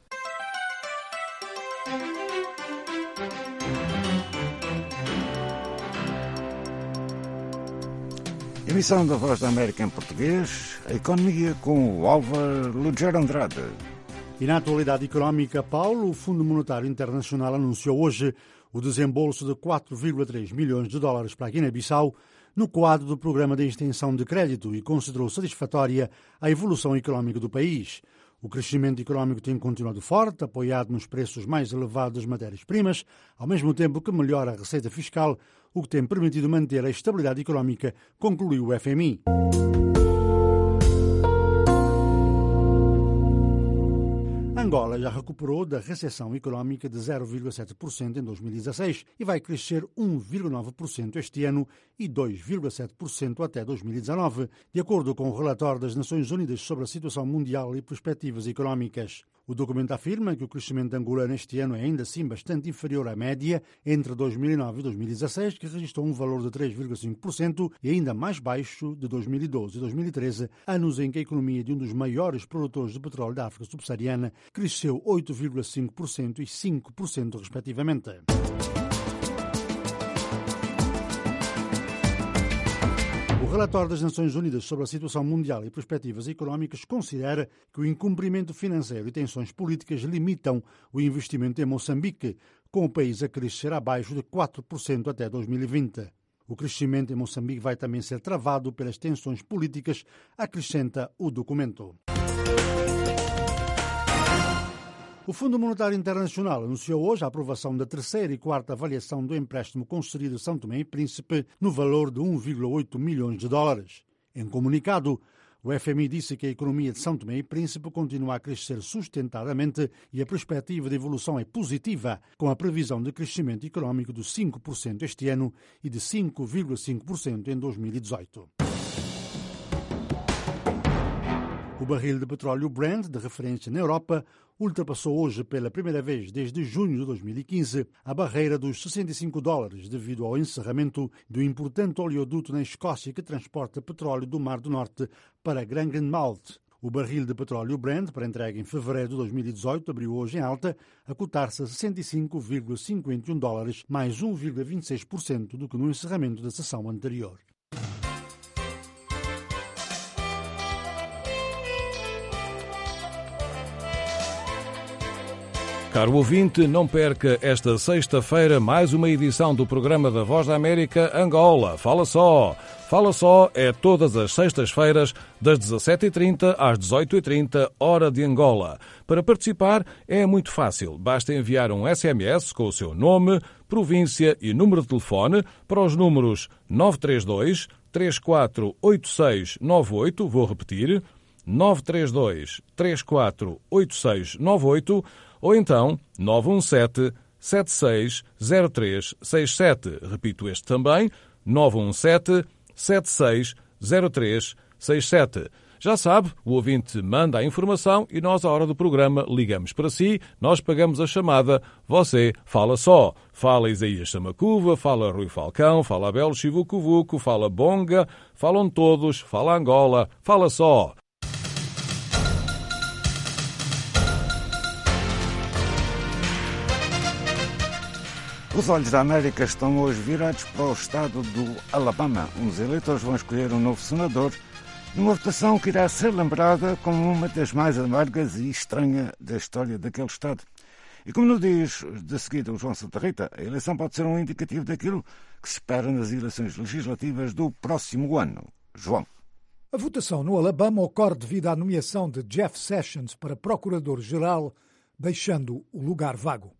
Emissão da Voz da América em português, a economia com o Álvaro Lugero Andrade. E na atualidade económica, Paulo, o Fundo Monetário Internacional anunciou hoje o desembolso de quatro vírgula três milhões de dólares para a Guiné-Bissau no quadro do Programa de Extensão de Crédito e considerou satisfatória a evolução económica do país. O crescimento económico tem continuado forte, apoiado nos preços mais elevados das matérias-primas, ao mesmo tempo que melhora a receita fiscal, o que tem permitido manter a estabilidade económica, concluiu o F M I. Angola já recuperou da recessão económica de zero vírgula sete por cento em dois mil e dezasseis e vai crescer um vírgula nove por cento este ano e dois vírgula sete por cento até dois mil e dezanove, de acordo com o relatório das Nações Unidas sobre a situação mundial e perspectivas económicas. O documento afirma que o crescimento angolano este ano é ainda assim bastante inferior à média entre dois mil e nove e dois mil e dezasseis, que registrou um valor de três vírgula cinco por cento e ainda mais baixo de dois mil e doze e dois mil e treze, anos em que a economia de um dos maiores produtores de petróleo da África subsaariana cresceu oito vírgula cinco por cento e cinco por cento respectivamente. O relatório das Nações Unidas sobre a situação mundial e perspectivas económicas considera que o incumprimento financeiro e tensões políticas limitam o investimento em Moçambique, com o país a crescer abaixo de quatro por cento até dois mil e vinte. O crescimento em Moçambique vai também ser travado pelas tensões políticas, acrescenta o documento. O Fundo Monetário Internacional anunciou hoje a aprovação da terceira e quarta avaliação do empréstimo concedido a São Tomé e Príncipe no valor de um vírgula oito milhões de dólares. Em comunicado, o F M I disse que a economia de São Tomé e Príncipe continua a crescer sustentadamente e a perspectiva de evolução é positiva, com a previsão de crescimento económico de cinco por cento este ano e de cinco vírgula cinco por cento em dois mil e dezoito. O barril de petróleo Brent, de referência na Europa, ultrapassou hoje pela primeira vez desde junho de dois mil e quinze a barreira dos sessenta e cinco dólares devido ao encerramento do importante oleoduto na Escócia que transporta petróleo do Mar do Norte para Grangemouth. O barril de petróleo Brent, para entrega em fevereiro de dois mil e dezoito, abriu hoje em alta a cotar-se a sessenta e cinco vírgula cinquenta e um dólares, mais um vírgula vinte e seis por cento do que no encerramento da sessão anterior. Caro ouvinte, não perca esta sexta-feira mais uma edição do programa da Voz da América Angola. Fala só! Fala só é todas as sextas-feiras, das dezassete e trinta às dezoito e trinta, hora de Angola. Para participar é muito fácil. Basta enviar um S M S com o seu nome, província e número de telefone para os números nove três dois, três quatro oito seis nove oito, vou repetir, nove três dois, três quatro oito seis nove oito, ou então nove um sete, sete seis zero três seis sete. Repito este também, nove um sete, sete seis zero três seis sete. Já sabe, o ouvinte manda a informação e nós, à hora do programa, ligamos para si, nós pagamos a chamada, você fala só. Fala Isaías Samacuva, fala Rui Falcão, fala Abel Chivucovuco, fala Bonga, falam todos, fala Angola, fala só. Os olhos da América estão hoje virados para o estado do Alabama. Os eleitores vão escolher um novo senador numa votação que irá ser lembrada como uma das mais amargas e estranha da história daquele estado. E como nos diz de seguida o João Santa Rita, a eleição pode ser um indicativo daquilo que se espera nas eleições legislativas do próximo ano. João. A votação no Alabama ocorre devido à nomeação de Jeff Sessions para procurador-geral, deixando o lugar vago.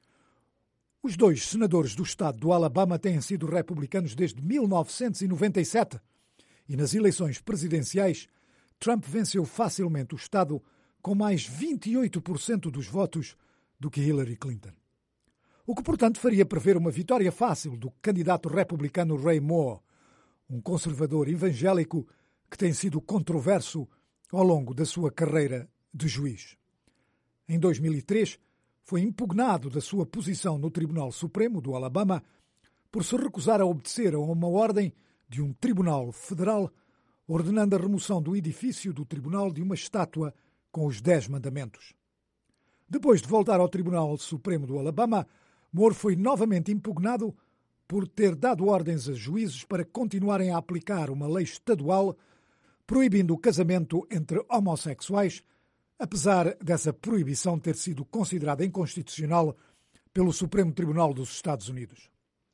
Os dois senadores do estado do Alabama têm sido republicanos desde mil novecentos e noventa e sete e nas eleições presidenciais Trump venceu facilmente o estado com mais vinte e oito por cento dos votos do que Hillary Clinton. O que, portanto, faria prever uma vitória fácil do candidato republicano Roy Moore, um conservador evangélico que tem sido controverso ao longo da sua carreira de juiz. Em dois mil e três, foi impugnado da sua posição no Tribunal Supremo do Alabama por se recusar a obedecer a uma ordem de um tribunal federal ordenando a remoção do edifício do tribunal de uma estátua com os Dez Mandamentos. Depois de voltar ao Tribunal Supremo do Alabama, Moore foi novamente impugnado por ter dado ordens a juízes para continuarem a aplicar uma lei estadual proibindo o casamento entre homossexuais, apesar dessa proibição ter sido considerada inconstitucional pelo Supremo Tribunal dos Estados Unidos.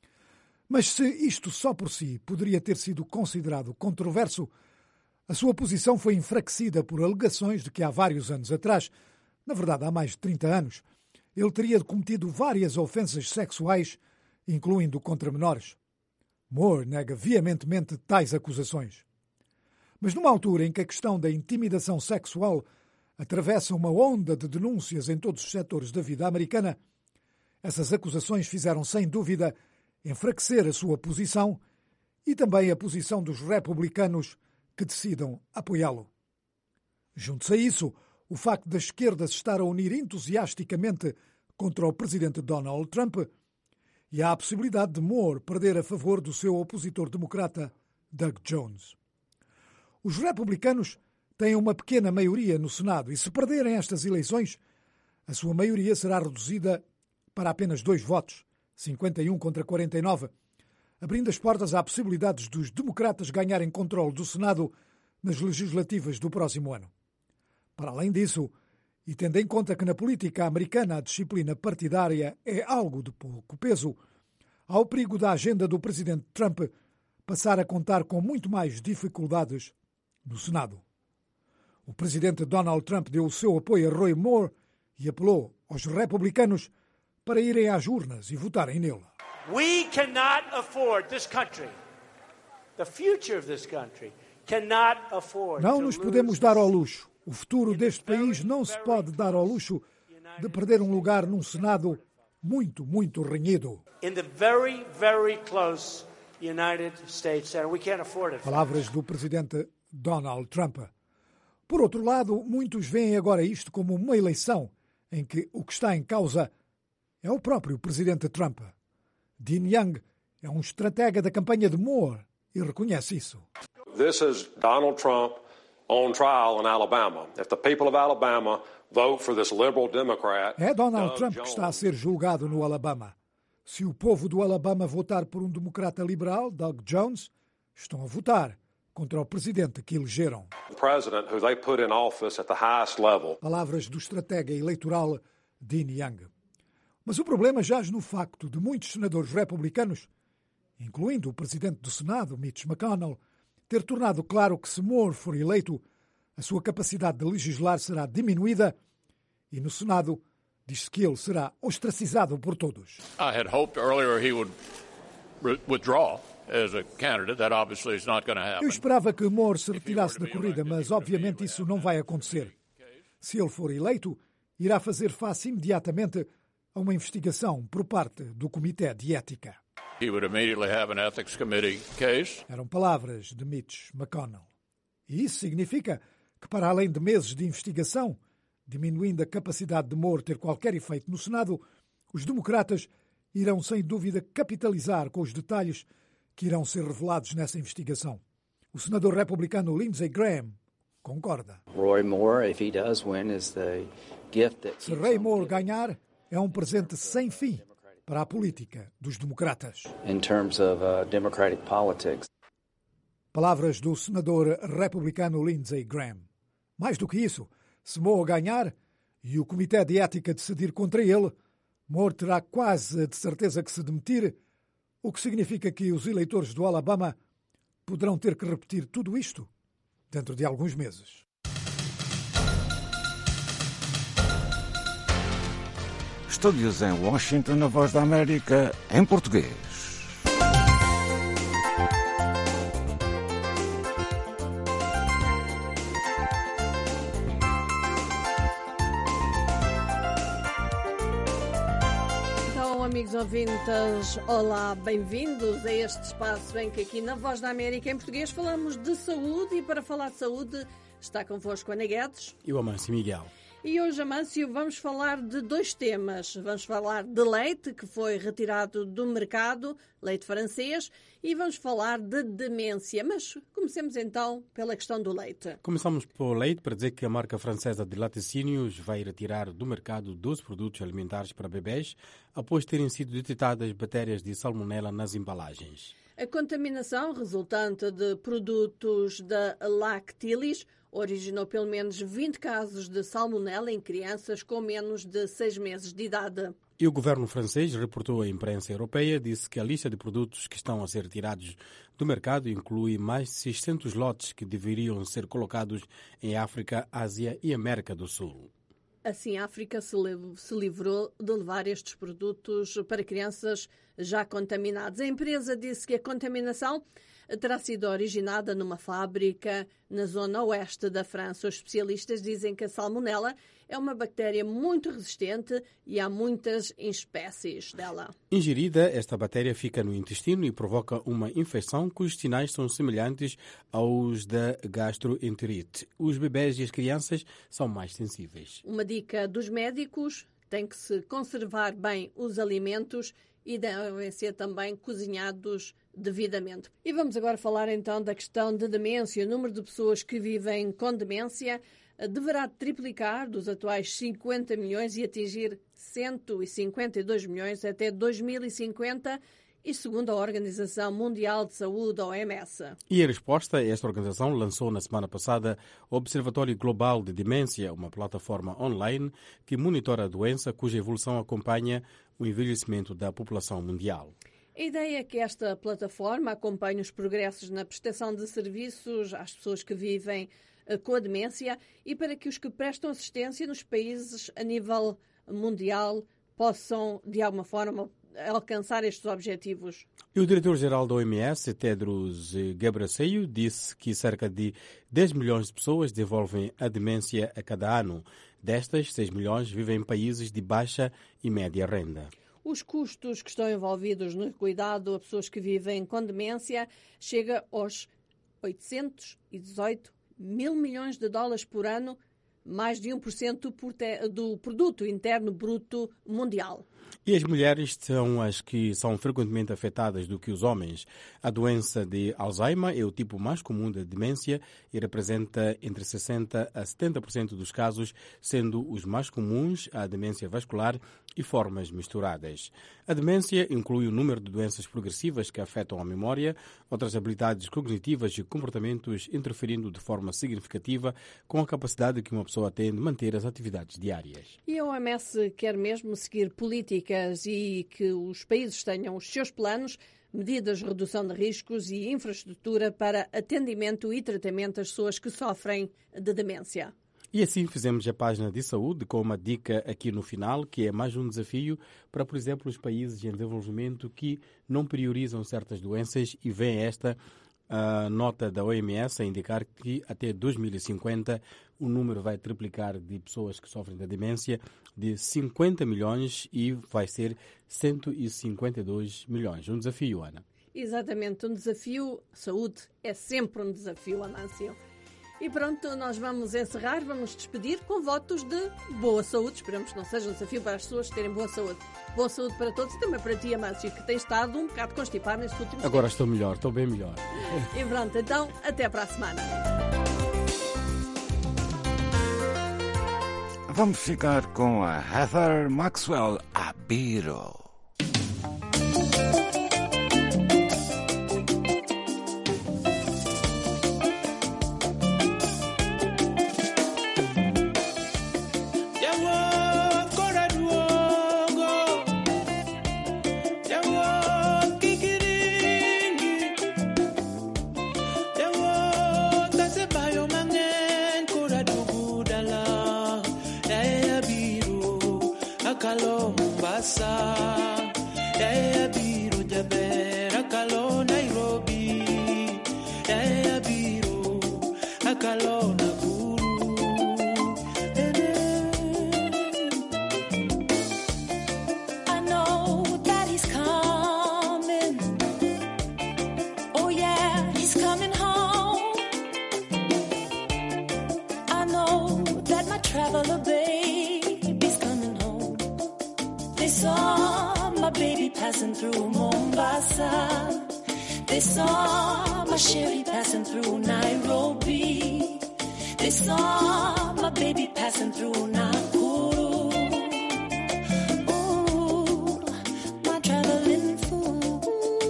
Mas se isto só por si poderia ter sido considerado controverso, a sua posição foi enfraquecida por alegações de que há vários anos atrás, na verdade há mais de trinta anos, ele teria cometido várias ofensas sexuais, incluindo contra menores. Moore nega veementemente tais acusações. Mas numa altura em que a questão da intimidação sexual atravessa uma onda de denúncias em todos os setores da vida americana, essas acusações fizeram, sem dúvida, enfraquecer a sua posição e também a posição dos republicanos que decidam apoiá-lo. Junto-se a isso, o facto da esquerda se estar a unir entusiasticamente contra o presidente Donald Trump e há a possibilidade de Moore perder a favor do seu opositor democrata, Doug Jones. Os republicanos têm uma pequena maioria no Senado e, se perderem estas eleições, a sua maioria será reduzida para apenas dois votos, cinquenta e um contra quarenta e nove, abrindo as portas à possibilidade dos democratas ganharem controle do Senado nas legislativas do próximo ano. Para além disso, e tendo em conta que na política americana a disciplina partidária é algo de pouco peso, há o perigo da agenda do presidente Trump passar a contar com muito mais dificuldades no Senado. O presidente Donald Trump deu o seu apoio a Roy Moore e apelou aos republicanos para irem às urnas e votarem nele. We cannot afford this country, the future of this country, cannot afford. Não nos podemos dar ao luxo. O futuro deste país não se pode dar ao luxo de perder um lugar num Senado muito, muito renhido. In the very, very close United States Senate, we can't afford it. Palavras do presidente Donald Trump. Por outro lado, muitos veem agora isto como uma eleição em que o que está em causa é o próprio presidente Trump. Dean Young é um estratega da campanha de Moore e reconhece isso. This is Donald Trump on trial in Alabama. If the people of Alabama vote for this liberal Democrat, é Donald Trump que está a ser julgado no Alabama. Se o povo do Alabama votar por um democrata liberal, Doug Jones, estão a votar contra o presidente que elegeram. President who they put in office at the highest level. Palavras do estratega eleitoral Dean Young. Mas o problema jaz no facto de muitos senadores republicanos, incluindo o presidente do Senado, Mitch McConnell, ter tornado claro que se Moore for eleito, a sua capacidade de legislar será diminuída e no Senado diz-se que ele será ostracizado por todos. I had hoped earlier he would withdraw as a candidate. That obviously is not going to happen. Eu esperava que Moore se retirasse da corrida, mas obviamente isso não vai acontecer. Se ele for eleito, irá fazer face imediatamente a uma investigação por parte do Comitê de Ética. He would immediately have an ethics committee case. Eram palavras de Mitch McConnell. E isso significa que, para além de meses de investigação, diminuindo a capacidade de Moore ter qualquer efeito no Senado, os democratas irão sem dúvida capitalizar com os detalhes que irão ser revelados nessa investigação. O senador republicano Lindsey Graham concorda. Roy Moore, if he does win, is the gift that Se Roy Moore ganhar, é um presente sem fim para a política dos democratas. In terms of uh, democratic politics. Palavras do senador republicano Lindsey Graham. Mais do que isso, se Moore ganhar e o Comitê de Ética decidir contra ele, Moore terá quase de certeza que se demitir, o que significa que os eleitores do Alabama poderão ter que repetir tudo isto dentro de alguns meses. Estúdios em Washington, na Voz da América, em português. Então, amigos ouvintes, olá, bem-vindos a este espaço em que aqui na Voz da América, em português, falamos de saúde e para falar de saúde está convosco Ana Guedes e o Amâncio Miguel. E hoje, Amâncio, vamos falar de dois temas. Vamos falar de leite, que foi retirado do mercado, leite francês, e vamos falar de demência. Mas comecemos então pela questão do leite. Começamos pelo leite para dizer que a marca francesa de laticínios vai retirar do mercado doze produtos alimentares para bebês após terem sido detectadas bactérias de salmonela nas embalagens. A contaminação resultante de produtos da Lactilis originou pelo menos vinte casos de salmonela em crianças com menos de seis meses de idade. E o governo francês reportou à imprensa europeia, disse que a lista de produtos que estão a ser retirados do mercado inclui mais de seiscentos lotes que deveriam ser colocados em África, Ásia e América do Sul. Assim, a África se livrou de levar estes produtos para crianças já contaminadas. A empresa disse que a contaminação terá sido originada numa fábrica na zona oeste da França. Os especialistas dizem que a salmonela é uma bactéria muito resistente e há muitas espécies dela. Ingerida, esta bactéria fica no intestino e provoca uma infecção cujos sinais são semelhantes aos da gastroenterite. Os bebés e as crianças são mais sensíveis. Uma dica dos médicos: tem que se conservar bem os alimentos e devem ser também cozinhados devidamente. E vamos agora falar então da questão da demência. O número de pessoas que vivem com demência deverá triplicar dos atuais cinquenta milhões e atingir cento e cinquenta e dois milhões até dois mil e cinquenta e segundo a Organização Mundial de Saúde, a O M S. E em resposta, esta organização lançou na semana passada o Observatório Global de Demência, uma plataforma online que monitora a doença cuja evolução acompanha o envelhecimento da população mundial. A ideia é que esta plataforma acompanhe os progressos na prestação de serviços às pessoas que vivem com a demência e para que os que prestam assistência nos países a nível mundial possam, de alguma forma, alcançar estes objetivos. E o diretor-geral da O M S, Tedros Ghebreyesus, disse que cerca de dez milhões de pessoas desenvolvem a demência a cada ano. Destas, seis milhões vivem em países de baixa e média renda. Os custos que estão envolvidos no cuidado a pessoas que vivem com demência chega aos oitocentos e dezoito mil milhões de dólares por ano, mais de um por cento do produto interno bruto mundial. E as mulheres são as que são frequentemente afetadas do que os homens. A doença de Alzheimer é o tipo mais comum da demência e representa entre sessenta por cento a setenta por cento dos casos, sendo os mais comuns a demência vascular e formas misturadas. A demência inclui o número de doenças progressivas que afetam a memória, outras habilidades cognitivas e comportamentos, interferindo de forma significativa com a capacidade que uma pessoa tem de manter as atividades diárias. E a O M S quer mesmo seguir políticas e que os países tenham os seus planos, medidas de redução de riscos e infraestrutura para atendimento e tratamento das pessoas que sofrem de demência. E assim fizemos a página de saúde com uma dica aqui no final, que é mais um desafio para, por exemplo, os países em desenvolvimento que não priorizam certas doenças e vem esta a nota da O M S a indicar que até dois mil e cinquenta o número vai triplicar de pessoas que sofrem da demência de cinquenta milhões e vai ser cento e cinquenta e dois milhões. Um desafio, Ana. Exatamente, um desafio. Saúde é sempre um desafio, Anâncio. E pronto, nós vamos encerrar, vamos despedir com votos de boa saúde. Esperamos que não seja um desafio para as pessoas terem boa saúde. Boa saúde para todos e também para ti, Amâncio, que tem estado um bocado constipado nestes últimos dias. Agora estou melhor, estou bem melhor. E pronto, então, até para a semana. Vamos ficar com a Heather Maxwell, a Beatle. Passing through Mombasa, they saw my Sherry passing through Nairobi, they saw my baby passing through Nakuru. Ooh, my traveling fool.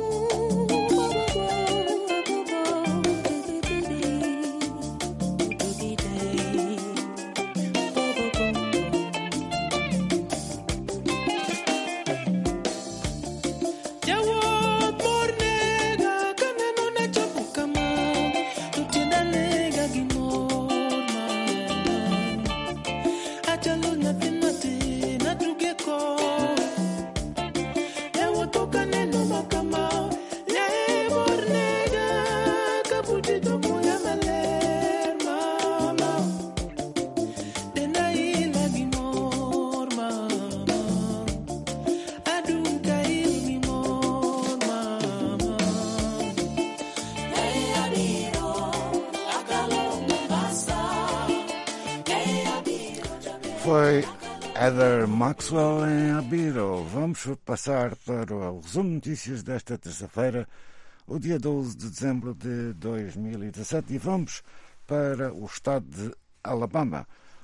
Foi Heather Maxwell em A Beatle. Vamos passar para o resumo de notícias desta terça-feira, o dia doze de dezembro de dois mil e dezassete, e vamos para o estado de Alabama,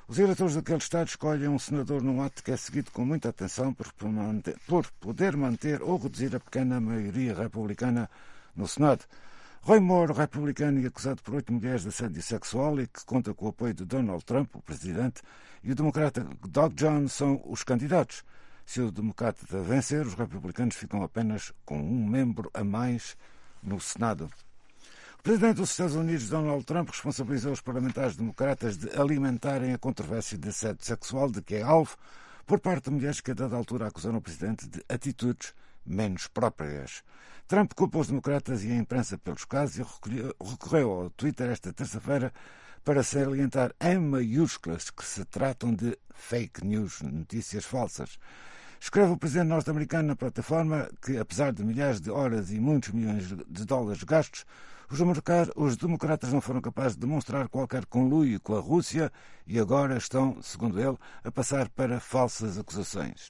Os eleitores daquele Estado escolhem um senador num ato que é seguido com muita atenção por, por poder manter ou reduzir a pequena maioria republicana no Senado. Roy Moore, republicano e acusado por oito mulheres de assédio sexual e que conta com o apoio de Donald Trump, o presidente, e o democrata Doug Jones são os candidatos. Se o democrata vencer, os republicanos ficam apenas com um membro a mais no Senado. O presidente dos Estados Unidos, Donald Trump, responsabilizou os parlamentares democratas de alimentarem a controvérsia de assédio sexual de que é alvo por parte de mulheres que, a dada altura, acusaram o presidente de atitudes menos próprias. Trump culpa os democratas e a imprensa pelos casos e recorreu ao Twitter esta terça-feira para salientar em maiúsculas que se tratam de fake news, notícias falsas. Escreve o presidente norte-americano na plataforma que, apesar de milhares de horas e muitos milhões de dólares gastos, os democratas não foram capazes de demonstrar qualquer conluio com a Rússia e agora estão, segundo ele, a passar para falsas acusações.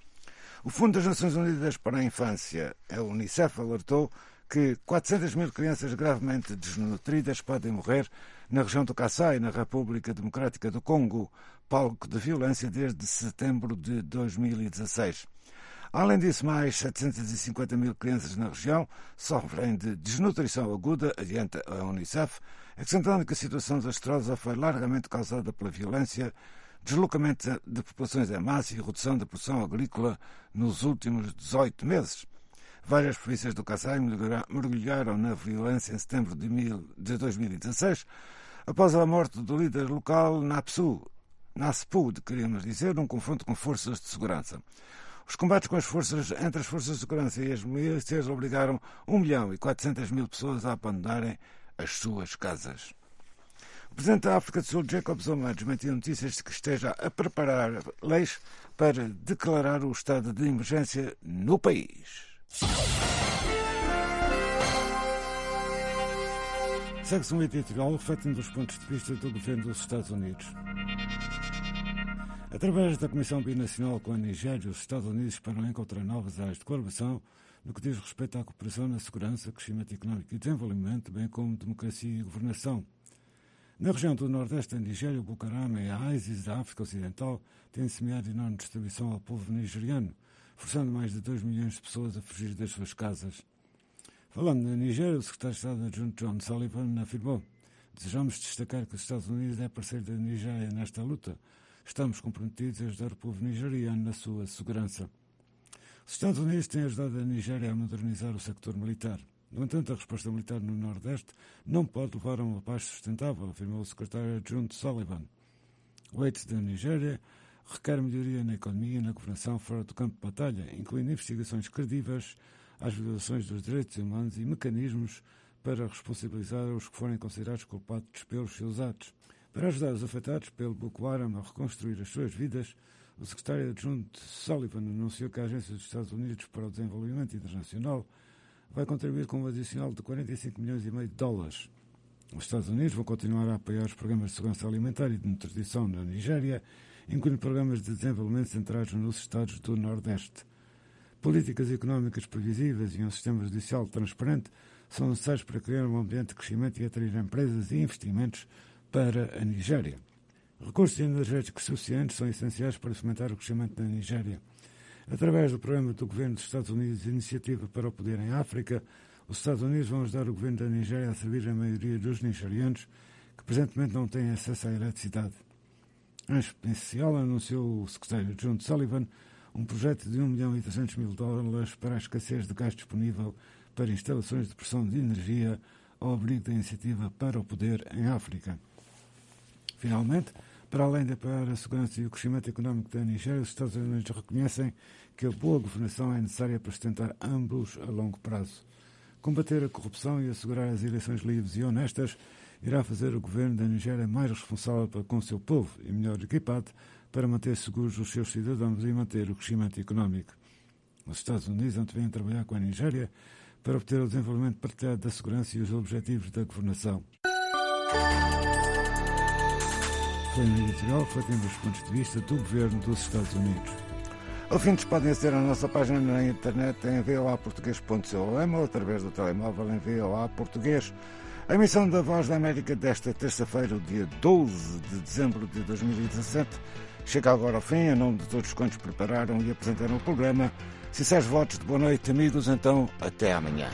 O Fundo das Nações Unidas para a Infância, a Unicef, alertou que quatrocentas mil crianças gravemente desnutridas podem morrer na região do Kasaï, na República Democrática do Congo, palco de violência desde setembro de dois mil e dezasseis. Além disso, mais setecentas e cinquenta mil crianças na região sofrem de desnutrição aguda, adianta a Unicef, acrescentando que a situação desastrosa foi largamente causada pela violência, deslocamento de populações em massa e redução da produção agrícola nos últimos dezoito meses. Várias províncias do Kasaï mergulharam na violência em setembro de dois mil e dezasseis, após a morte do líder local Napsu, Naspu, queríamos dizer, num confronto com forças de segurança. Os combates com as forças, entre as forças de segurança e as milícias obrigaram um milhão e quatrocentas mil pessoas a abandonarem as suas casas. O presidente da África do Sul, Jacob Zuma, desmentiu notícias de que esteja a preparar leis para declarar o estado de emergência no país. Segue-se um editorial refletindo os pontos de vista do governo dos Estados Unidos. Através da Comissão Binacional com a Nigéria, os Estados Unidos esperam encontrar novas áreas de colaboração no que diz respeito à cooperação na segurança, crescimento económico e desenvolvimento, bem como democracia e governação. Na região do Nordeste da Nigéria, o Boko Haram e a ISIS da África Ocidental têm semeado enorme destruição ao povo nigeriano, forçando mais de dois milhões de pessoas a fugir das suas casas. Falando na Nigéria, o secretário de Estado adjunto John Sullivan afirmou: desejamos destacar que os Estados Unidos é parceiro da Nigéria nesta luta. Estamos comprometidos a ajudar o povo nigeriano na sua segurança. Os Estados Unidos têm ajudado a Nigéria a modernizar o sector militar. No entanto, a resposta militar no Nordeste não pode levar a uma paz sustentável, afirmou o secretário adjunto Sullivan. O eixo da Nigéria requer melhoria na economia e na governação fora do campo de batalha, incluindo investigações credíveis às violações dos direitos humanos e mecanismos para responsabilizar os que forem considerados culpados pelos seus atos. Para ajudar os afetados pelo Boko Haram a reconstruir as suas vidas, o secretário adjunto Sullivan anunciou que a Agência dos Estados Unidos para o Desenvolvimento Internacional vai contribuir com um adicional de quarenta e cinco milhões e meio de dólares. Os Estados Unidos vão continuar a apoiar os programas de segurança alimentar e de nutrição na Nigéria, incluindo programas de desenvolvimento centrados nos estados do Nordeste. Políticas económicas previsíveis e um sistema judicial transparente são necessários para criar um ambiente de crescimento e atrair empresas e investimentos para a Nigéria. Recursos energéticos suficientes são essenciais para fomentar o crescimento da Nigéria. Através do programa do Governo dos Estados Unidos Iniciativa para o Poder em África, os Estados Unidos vão ajudar o Governo da Nigéria a servir a maioria dos nigerianos que presentemente não têm acesso à eletricidade. Em especial, anunciou o secretário adjunto Sullivan um projeto de um milhão e trezentos mil dólares para a escassez de gás disponível para instalações de pressão de energia ao abrigo da Iniciativa para o Poder em África. Finalmente, para além de apoiar a segurança e o crescimento económico da Nigéria, os Estados Unidos reconhecem que a boa governação é necessária para sustentar ambos a longo prazo. Combater a corrupção e assegurar as eleições livres e honestas irá fazer o governo da Nigéria mais responsável para com o seu povo e melhor equipado para manter seguros os seus cidadãos e manter o crescimento económico. Os Estados Unidos antevêm trabalhar com a Nigéria para obter o desenvolvimento partilhado da segurança e os objetivos da governação. Foi um editorial refletindo os pontos de vista do governo dos Estados Unidos. Ouvintes podem aceder à nossa página na internet em v o a português ponto com ou através do telemóvel em v o a português. A emissão da Voz da América desta terça-feira, o dia doze de dezembro de dois mil e dezassete, chega agora ao fim. Em nome de todos quantos prepararam e apresentaram o programa, sinceros votos de boa noite, amigos. Então, até amanhã.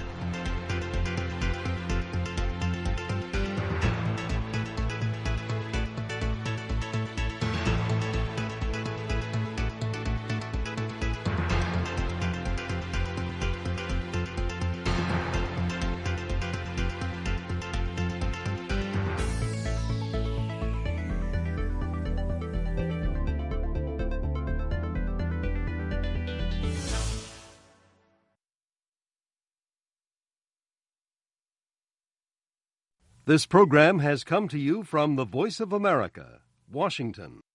This program has come to you from the Voice of America, Washington.